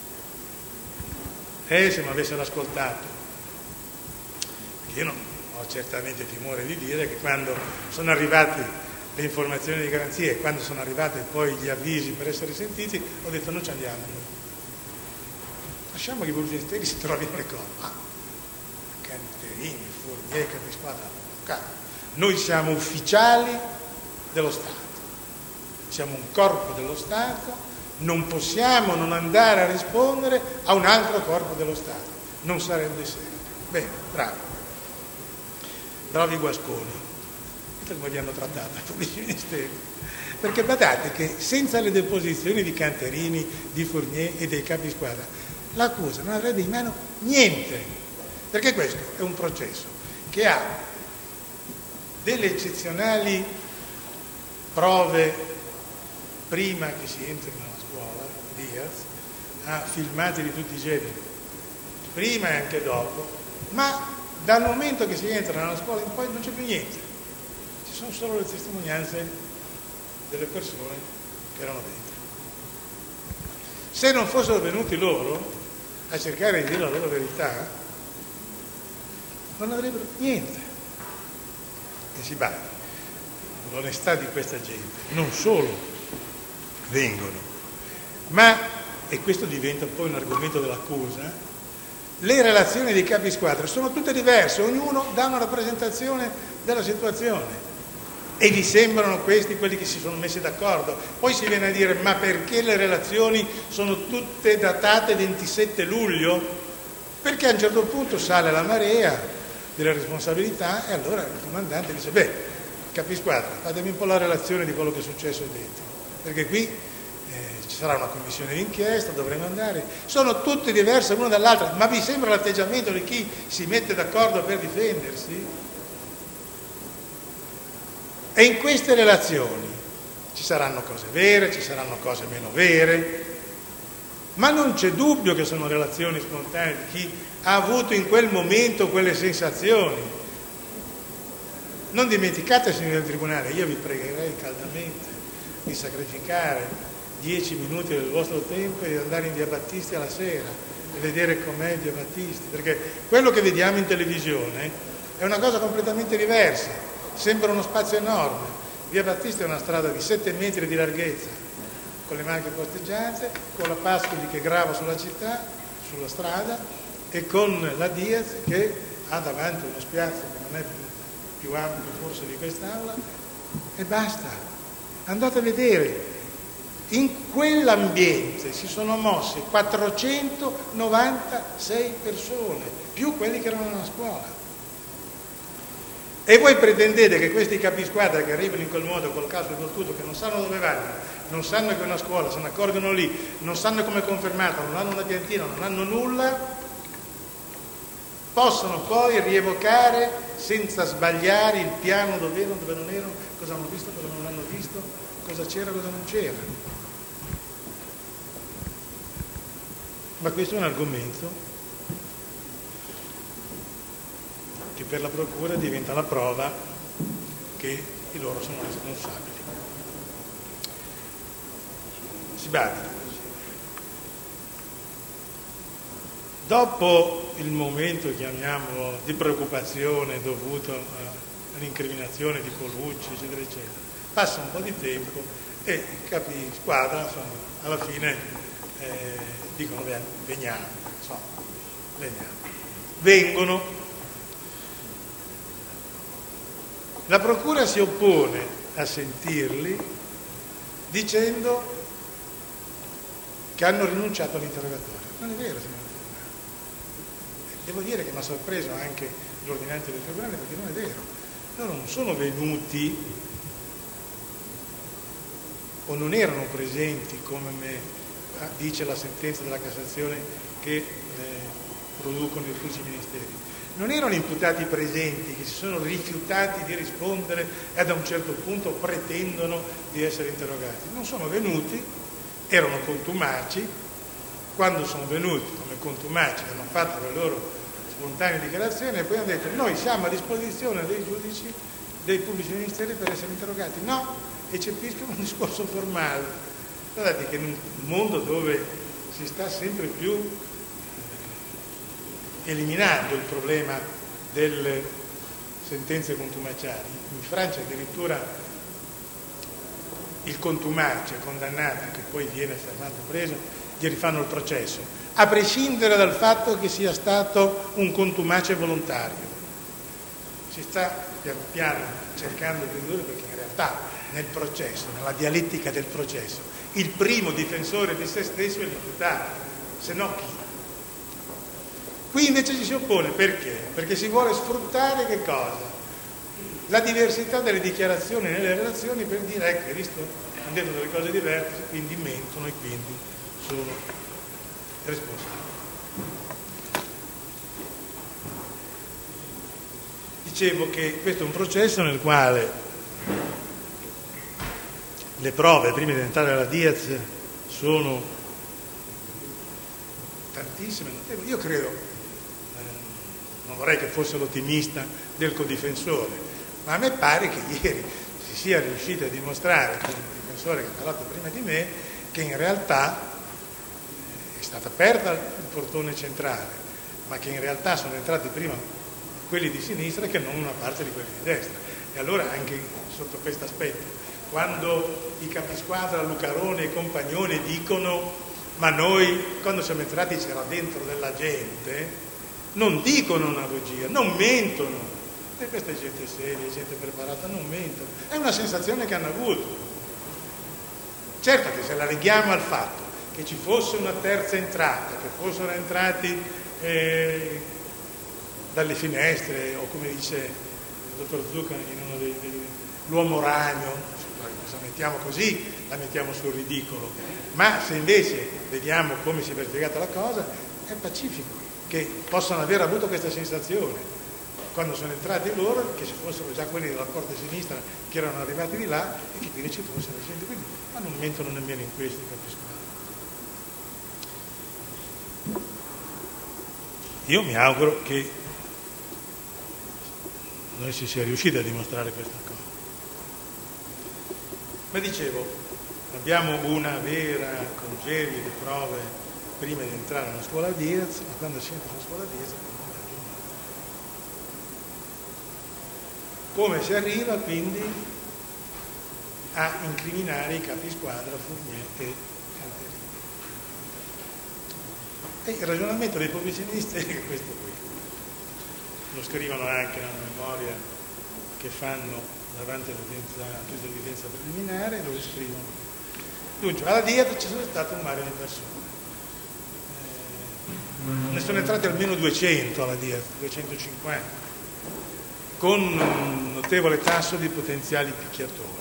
Eh, se mi avessero ascoltato, perché io non ho certamente timore di dire che quando sono arrivate le informazioni di garanzia e quando sono arrivati poi gli avvisi per essere sentiti, ho detto: non ci andiamo noi. Lasciamo che i pubblici ministeri si trovino le cose. Ah, Canterini, Fournier, capisquadra, noi siamo ufficiali dello Stato, siamo un corpo dello Stato, non possiamo non andare a rispondere a un altro corpo dello Stato, non sarebbe serio. Bene, bravo, bravi guasconi, vedete come vi hanno trattato i pubblici ministeri, perché badate che senza le deposizioni di Canterini, di Fournier e dei capisquadra l'accusa non avrebbe in mano niente, perché questo è un processo che ha delle eccezionali prove prima che si entri nella scuola, Diaz, ha filmati di tutti i generi, prima e anche dopo, ma dal momento che si entra nella scuola in poi non c'è più niente, ci sono solo le testimonianze delle persone che erano dentro. Se non fossero venuti loro a cercare di dire la loro verità, non avrebbero niente. E si bada, l'onestà di questa gente non solo vengono, ma, e questo diventa poi un argomento dell'accusa, le relazioni dei capisquadra sono tutte diverse, ognuno dà una rappresentazione della situazione. E vi sembrano questi quelli che si sono messi d'accordo? Poi si viene a dire: ma perché le relazioni sono tutte datate ventisette luglio? Perché a un certo punto sale la marea delle responsabilità e allora il comandante dice: beh, capisquadra, fatemi un po' la relazione di quello che è successo dentro, perché qui eh, ci sarà una commissione d'inchiesta, dovremo andare. Sono tutte diverse l'una dall'altra, ma vi sembra l'atteggiamento di chi si mette d'accordo per difendersi? E in queste relazioni ci saranno cose vere, ci saranno cose meno vere, ma non c'è dubbio che sono relazioni spontanee di chi ha avuto in quel momento quelle sensazioni. Non dimenticate, signori del Tribunale, io vi pregherei caldamente di sacrificare dieci minuti del vostro tempo e di andare in via Battisti alla sera e vedere com'è via Battisti, perché quello che vediamo in televisione è una cosa completamente diversa. Sembra uno spazio enorme. Via Battisti è una strada di sette metri di larghezza, con le macchine posteggiate, con la Pascoli che grava sulla città, sulla strada, e con la Diaz che ha davanti uno spiazzo che non è più ampio forse di quest'aula, e basta. Andate a vedere. In quell'ambiente si sono mosse quattrocentonovantasei persone, più quelli che erano nella scuola. E voi pretendete che questi capisquadra che arrivano in quel modo, col caso e col tutto, che non sanno dove vanno, non sanno che è una scuola, se ne accorgono lì, non sanno come è confermata, non hanno una piantina, non hanno nulla, possono poi rievocare senza sbagliare il piano dove erano, dove non erano, cosa hanno visto, cosa non hanno visto, cosa c'era, cosa non c'era. Ma questo è un argomento che per la procura diventa la prova che i loro sono responsabili. Si badi. Dopo il momento, chiamiamolo, di preoccupazione dovuto all'incriminazione di Colucci, eccetera, eccetera, passa un po' di tempo e i capi squadra, insomma, alla fine eh, dicono: veniamo, insomma, veniamo. Vengono. La procura si oppone a sentirli dicendo che hanno rinunciato all'interrogatorio. Non è vero, signor Tribunale. Devo dire che mi ha sorpreso anche l'ordinante del Tribunale, perché non è vero. Loro non sono venuti o non erano presenti, come dice la sentenza della Cassazione che eh, producono i uffici ministeri. Non erano imputati presenti che si sono rifiutati di rispondere e ad un certo punto pretendono di essere interrogati. Non sono venuti, erano contumaci. Quando sono venuti come contumaci hanno fatto le loro spontanee dichiarazioni e poi hanno detto: noi siamo a disposizione dei giudici, dei pubblici ministeri per essere interrogati. No, eccepiscono un discorso formale. Guardate che in un mondo dove si sta sempre più eliminando il problema delle sentenze contumaciali. In Francia addirittura il contumace condannato, che poi viene fermato preso, gli rifanno il processo, a prescindere dal fatto che sia stato un contumace volontario. Si sta pian piano cercando di ridurre, perché in realtà nel processo, nella dialettica del processo, il primo difensore di se stesso è l'imputato, se no chi? Qui invece ci si oppone, perché? Perché si vuole sfruttare che cosa? La diversità delle dichiarazioni nelle relazioni per dire: ecco, hai visto, hanno detto delle cose diverse, quindi mentono e quindi sono responsabili. Dicevo che questo è un processo nel quale le prove, prima di entrare alla Diaz, sono tantissime, notevoli. Io credo, non vorrei che fosse l'ottimista del codifensore, ma a me pare che ieri si sia riuscito a dimostrare, con il difensore che ha parlato prima di me, che in realtà è stata aperta il portone centrale, ma che in realtà sono entrati prima quelli di sinistra che non una parte di quelli di destra. E allora anche sotto questo aspetto, quando i capisquadra Lucarone e Compagnoni dicono: ma noi quando siamo entrati c'era dentro della gente, non dicono una bugia, non mentono, E questa è gente seria, gente preparata, non mentono. È una sensazione che hanno avuto. Certo che se la leghiamo al fatto che ci fosse una terza entrata, che fossero entrati eh, dalle finestre, o come dice il dottor Zucca in uno dei, dei l'uomo ragno, se la mettiamo così, la mettiamo sul ridicolo. Ma se invece vediamo come si è verificata la cosa, è pacifico che possano aver avuto questa sensazione quando sono entrati loro, che ci fossero già quelli della porta sinistra che erano arrivati di là e che quindi ci fosse la gente, quindi, ma non mentono nemmeno in questo, capisco. Io mi auguro che noi si sia riusciti a dimostrare questa cosa. Ma dicevo, abbiamo una vera congerie di prove prima di entrare alla scuola Diaz, ma quando si entra alla scuola Diaz come si arriva quindi a incriminare i capi squadra Fournier e Canterini. E il ragionamento dei pubblicisti è questo qui. Lo scrivono anche nella memoria che fanno davanti all'udienza preliminare, lo scrivono. Dunque, alla Diaz ci sono state un mare di persone. Eh, ne sono entrate almeno duecento alla Diaz, duecentocinquanta. Con un notevole tasso di potenziali picchiatori.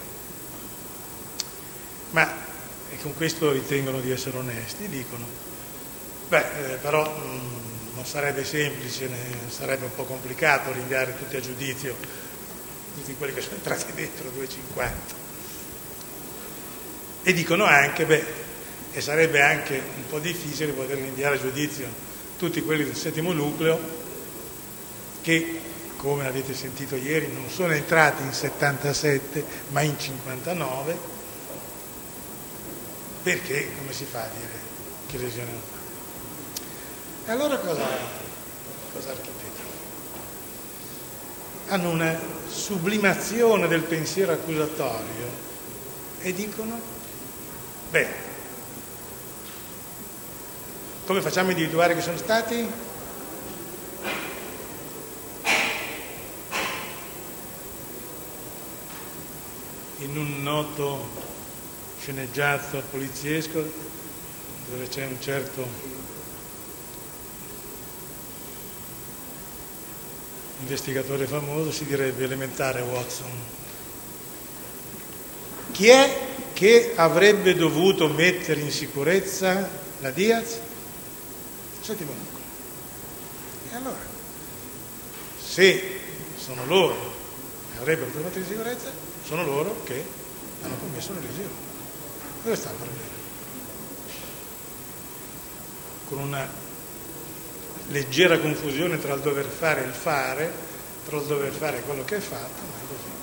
Ma e con questo ritengono di essere onesti, dicono, beh, eh, però mh, non sarebbe semplice, ne, sarebbe un po' complicato rinviare tutti a giudizio, tutti quelli che sono entrati dentro duecentocinquanta. E dicono anche, beh, e sarebbe anche un po' difficile poter rinviare a giudizio tutti quelli del settimo nucleo che, come avete sentito ieri, non sono entrati in settantasette ma in cinquantanove, perché come si fa a dire che lesione hanno fatto? E allora cosa, cosa architettano? Hanno una sublimazione del pensiero accusatorio e dicono, beh, come facciamo a individuare che sono stati? In un noto sceneggiato poliziesco dove c'è un certo investigatore famoso, si direbbe elementare Watson. Chi è che avrebbe dovuto mettere in sicurezza la Diaz? Settimo nucleo. E allora, se sono loro che avrebbero dovuto mettere in sicurezza, sono loro che hanno commesso una lesione. Dove sta il problema? Con una leggera confusione tra il dover fare e il fare, tra il dover fare quello che è fatto, ma è così.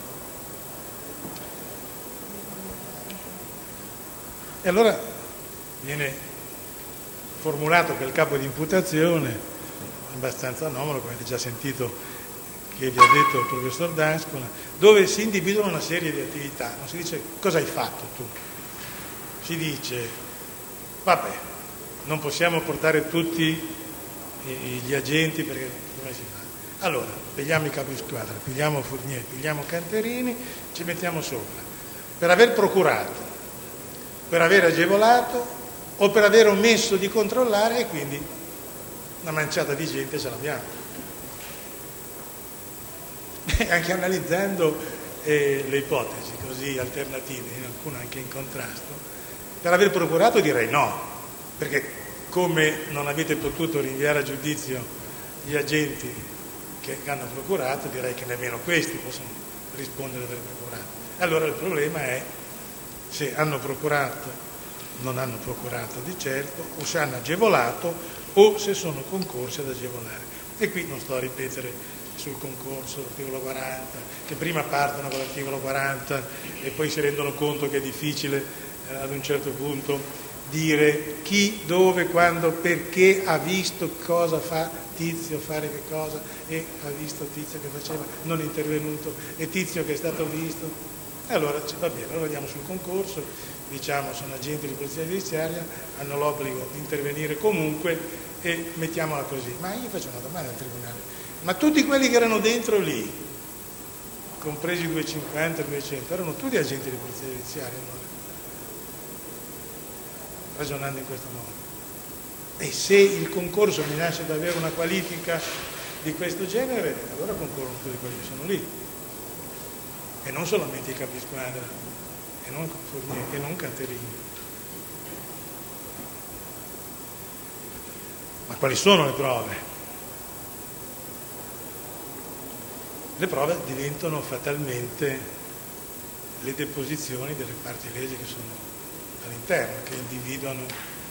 E allora viene formulato quel capo di imputazione, abbastanza anomalo, come avete già sentito che vi ha detto il professor D'Ascola, dove si individuano una serie di attività. Non si dice cosa hai fatto tu, si dice vabbè, non possiamo portare tutti gli agenti perché come si fa? Allora, pigliamo i capi squadra, pigliamo Fournier, pigliamo Canterini, ci mettiamo sopra per aver procurato, per aver agevolato o per aver omesso di controllare, e quindi una manciata di gente ce l'abbiamo. Anche analizzando eh, le ipotesi così alternative, in alcune anche in contrasto, per aver procurato direi no, perché come non avete potuto rinviare a giudizio gli agenti che hanno procurato, direi che nemmeno questi possono rispondere di aver procurato. Allora il problema è se hanno procurato, non hanno procurato di certo, o se hanno agevolato o se sono concorsi ad agevolare. E qui non sto a ripetere sul concorso, l'articolo quaranta, che prima partono con l'articolo quaranta e poi si rendono conto che è difficile eh, ad un certo punto dire chi, dove, quando, perché ha visto cosa fa Tizio fare che cosa e ha visto Tizio che faceva, non è intervenuto, e Tizio che è stato visto. E allora va bene, allora andiamo sul concorso, diciamo sono agenti di polizia giudiziaria, hanno l'obbligo di intervenire comunque e mettiamola così. Ma io faccio una domanda al tribunale. Ma tutti quelli che erano dentro lì, compresi duecentocinquanta e duecento, erano tutti agenti di polizia giudiziaria allora, ragionando in questo modo. E se il concorso mi nasce ad avere una qualifica di questo genere, allora concorrono tutti quelli che sono lì, e non solamente i capisquadra, e non, e non canterini. Ma quali sono le prove? Le prove diventano fatalmente le deposizioni delle parti leggi che sono all'interno, che individuano.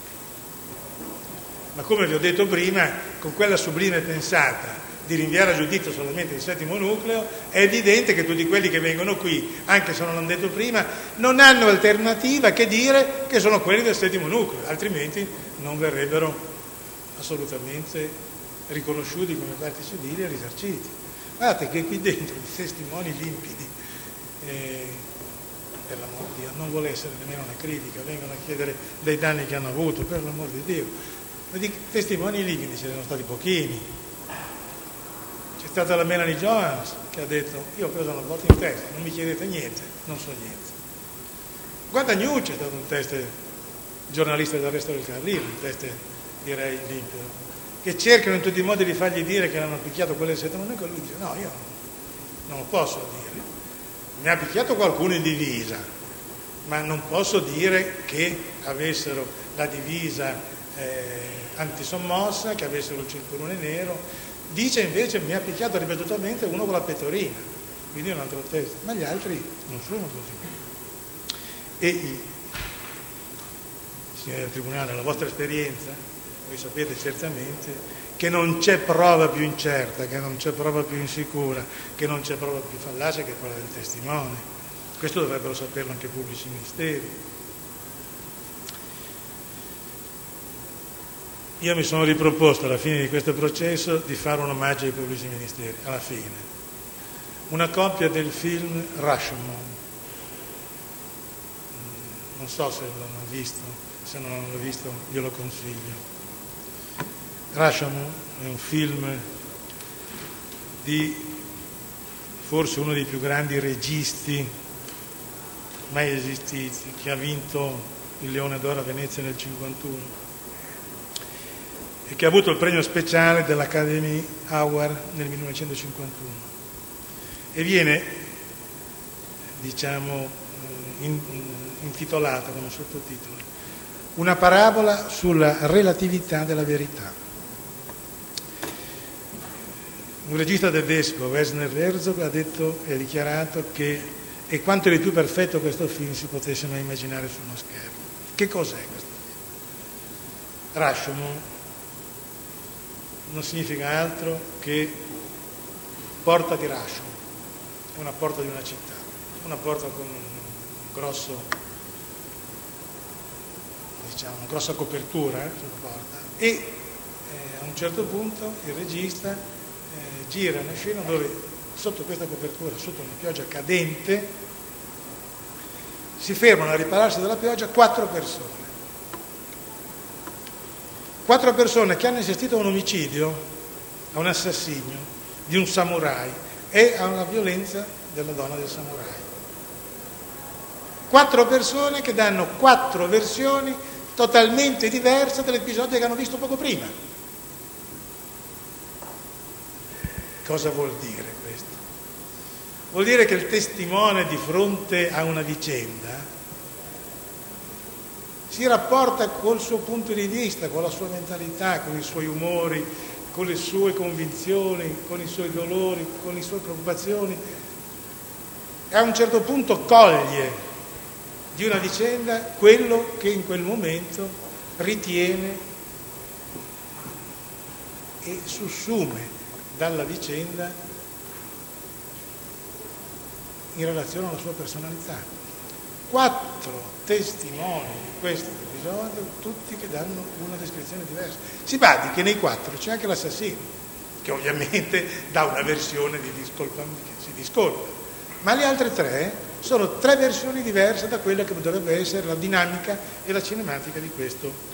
Ma come vi ho detto prima, con quella sublime pensata di rinviare a giudizio solamente il settimo nucleo, è evidente che tutti quelli che vengono qui, anche se non l'hanno detto prima, non hanno alternativa che dire che sono quelli del settimo nucleo, altrimenti non verrebbero assolutamente riconosciuti come parti civili e risarciti. Guardate che qui dentro i testimoni limpidi, eh, per l'amor di Dio, non vuole essere nemmeno una critica, vengono a chiedere dei danni che hanno avuto, per l'amor di Dio. Ma di testimoni limpidi ce ne sono stati pochini. C'è stata la Melanie Jones che ha detto: io ho preso una botta in testa, non mi chiedete niente, non so niente. Guarda Nucci è stato un test giornalista del Resto del Carlino, un test direi limpido, che cercano in tutti i modi di fargli dire che l'hanno picchiato quelle settimane, e lui dice: no, io non lo posso dire, mi ha picchiato qualcuno in divisa, ma non posso dire che avessero la divisa eh, antisommossa, che avessero il cinturone nero. Dice invece: mi ha picchiato ripetutamente uno con la pettorina, quindi è un altro testo, ma gli altri non sono così. E i signori del Tribunale, la vostra esperienza, voi sapete certamente che non c'è prova più incerta, che non c'è prova più insicura, che non c'è prova più fallace che quella del testimone. Questo dovrebbero saperlo anche i pubblici ministeri. Io mi sono riproposto alla fine di questo processo di fare un omaggio ai pubblici ministeri, alla fine. Una copia del film Rashomon. Non so se l'hanno visto, se non l'hanno visto io lo consiglio. Rashomon è un film di forse uno dei più grandi registi mai esistiti, che ha vinto il Leone d'Oro a Venezia nel cinquantuno e che ha avuto il premio speciale dell'Academy Award nel millenovecentocinquantuno, e viene, diciamo, in, intitolata come sottotitolo una parabola sulla relatività della verità. Un regista tedesco, Werner Herzog, ha detto e ha dichiarato che è quanto di più perfetto questo film si potesse mai immaginare su uno schermo. Che cos'è questo film? Rashomon non significa altro che porta di Rashomon, una porta di una città, una porta con un grosso, diciamo, una grossa copertura eh, sulla porta, e eh, a un certo punto il regista gira una scena dove sotto questa copertura, sotto una pioggia cadente, si fermano a ripararsi dalla pioggia quattro persone. Quattro persone che hanno assistito a un omicidio, a un assassinio di un samurai e a una violenza della donna del samurai. Quattro persone che danno quattro versioni totalmente diverse dell'episodio che hanno visto poco prima. Cosa vuol dire questo? Vuol dire che il testimone di fronte a una vicenda si rapporta col suo punto di vista, con la sua mentalità, con i suoi umori, con le sue convinzioni, con i suoi dolori, con le sue preoccupazioni, e a un certo punto coglie di una vicenda quello che in quel momento ritiene e sussume dalla vicenda in relazione alla sua personalità. Quattro testimoni di questo episodio, tutti che danno una descrizione diversa. Si badi che nei quattro c'è anche l'assassino, che ovviamente dà una versione di discolpa, che si discolpa, ma le altre tre sono tre versioni diverse da quella che dovrebbe essere la dinamica e la cinematica di questo.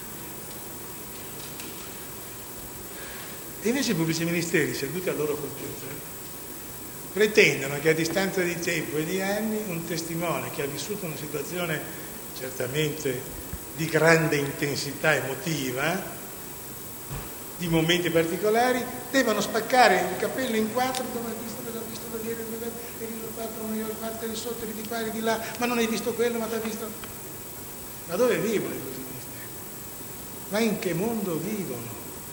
E invece i pubblici ministeri, seduti al loro computer, pretendono che a distanza di tempo e di anni un testimone che ha vissuto una situazione certamente di grande intensità emotiva, di momenti particolari, devono spaccare il capello in quattro, come hai visto, cosa hai visto da dire, eri lo fatto, non ero parte di sotto, di qua e di là, ma non hai visto quello, ma ti hai visto. Ma dove vivono i così misteri? Ma in che mondo vivono?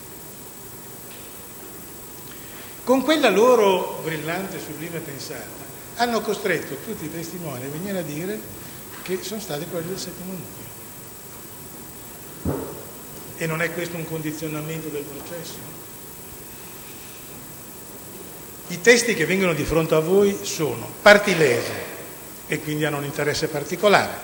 Con quella loro brillante, sublime pensata, hanno costretto tutti i testimoni a venire a dire che sono stati quelli del settimo nucleo. E non è questo un condizionamento del processo? I testi che vengono di fronte a voi sono parti lese e quindi hanno un interesse particolare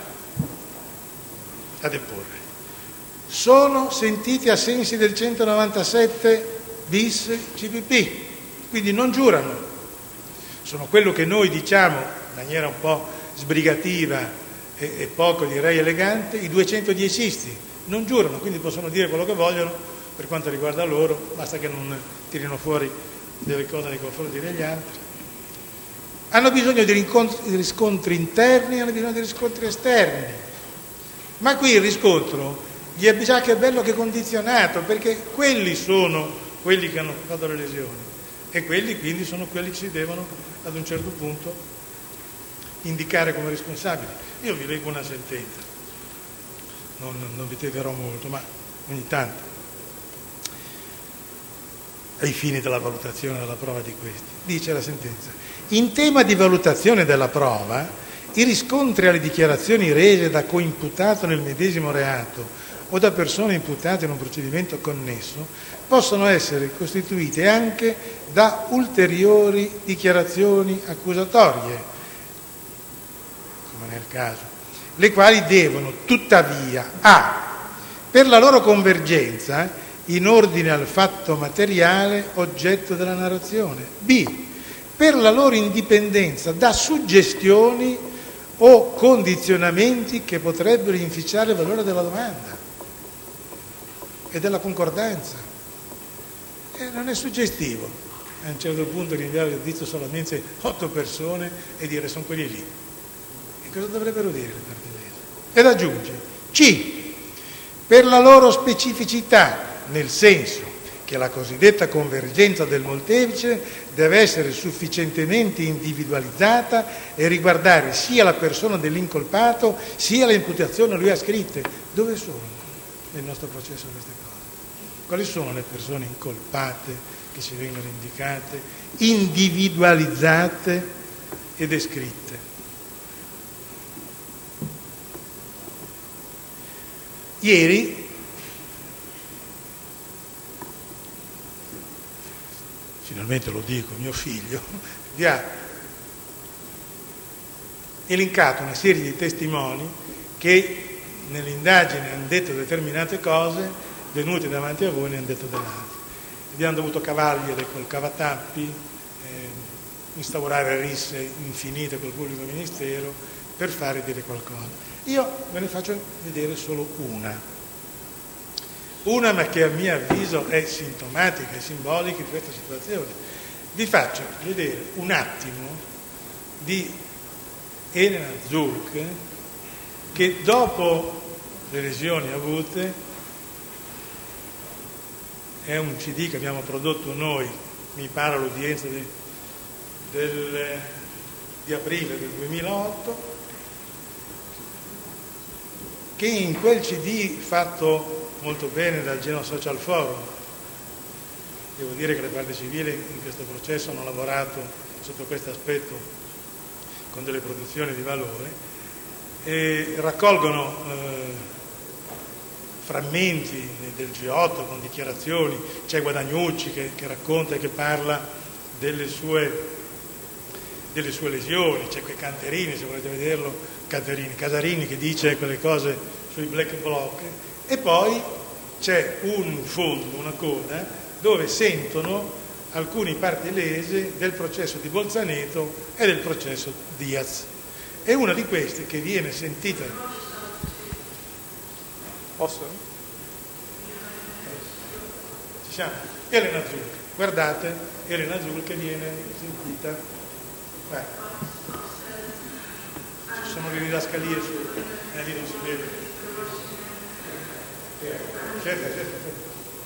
a deporre. Sono sentiti a sensi del centonovantasette bis C P P, quindi non giurano. Sono quello che noi diciamo in maniera un po' sbrigativa e, e poco direi elegante, i duecentodiecisti. Non giurano, quindi possono dire quello che vogliono per quanto riguarda loro, basta che non tirino fuori delle cose nei confronti degli altri. Hanno bisogno di, rincontri, di riscontri interni, hanno bisogno di riscontri esterni, ma qui il riscontro gli è già che bello che condizionato, perché quelli sono quelli che hanno fatto le lesioni e quelli quindi sono quelli che si devono ad un certo punto indicare come responsabili. Io vi leggo una sentenza. Non, non vi tederò molto, ma ogni tanto, ai fini della valutazione della prova di questi. Dice la sentenza: in tema di valutazione della prova, i riscontri alle dichiarazioni rese da coimputato nel medesimo reato o da persone imputate in un procedimento connesso possono essere costituiti anche da ulteriori dichiarazioni accusatorie, come nel caso, le quali devono tuttavia a. per la loro convergenza in ordine al fatto materiale oggetto della narrazione, b. per la loro indipendenza da suggestioni o condizionamenti che potrebbero inficiare il valore della domanda e della concordanza. E non è suggestivo a un certo punto rinviare il giudizio solamente otto persone e dire sono quelli lì. E cosa dovrebbero dire le parti lese? Ed aggiunge C. per la loro specificità, nel senso che la cosiddetta convergenza del molteplice deve essere sufficientemente individualizzata e riguardare sia la persona dell'incolpato sia le imputazioni a lui ascritte. Dove sono nel nostro processo queste cose? Quali sono le persone incolpate che ci vengono indicate, individualizzate e descritte? Ieri finalmente lo dico, mio figlio vi ha elencato una serie di testimoni che nell'indagine hanno detto determinate cose, venuti davanti a voi ne hanno detto delle altre. Abbiamo dovuto cavargliele col cavatappi, eh, instaurare risse infinite col pubblico ministero per fare dire qualcosa. Io ve ne faccio vedere solo una. Una, ma che a mio avviso è sintomatica e simbolica di questa situazione. Vi faccio vedere un attimo di Elena Zulk, che dopo le lesioni avute, è un C D che abbiamo prodotto noi, mi pare all'udienza di, del, di aprile del duemilaotto, che in quel C D fatto molto bene dal Genoa Social Forum, devo dire che le parti civili in questo processo hanno lavorato sotto questo aspetto con delle produzioni di valore, e raccolgono eh, frammenti del G otto con dichiarazioni. C'è Guadagnucci che, che racconta e che parla delle sue, delle sue lesioni, c'è quei Canterini, se volete vederlo, Canterini, Casarini che dice quelle cose sui black bloc, e poi c'è un fondo, una coda, dove sentono alcuni parti lese del processo di Bolzaneto e del processo Diaz. E una di queste che viene sentita... Posso? Ci siamo? Elena Zulk. Guardate, Elena Zulk che viene sentita Beh, ci sono le didascalie su, eh, lì non si vede. Certo, certo, certo.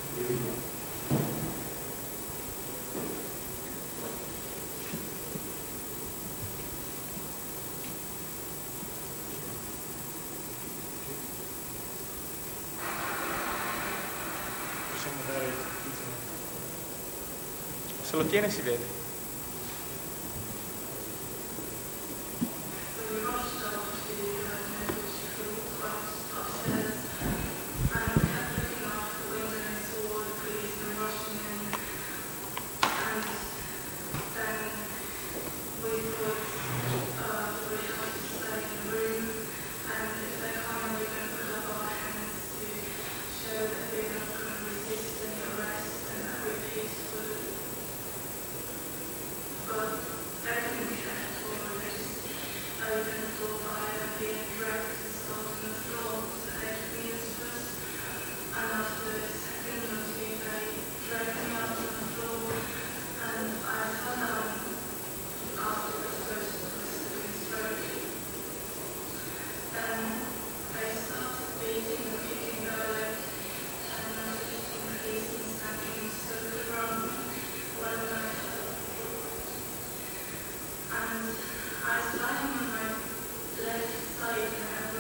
Possiamo dare, Se lo tiene si vede. I was lying on my left side and I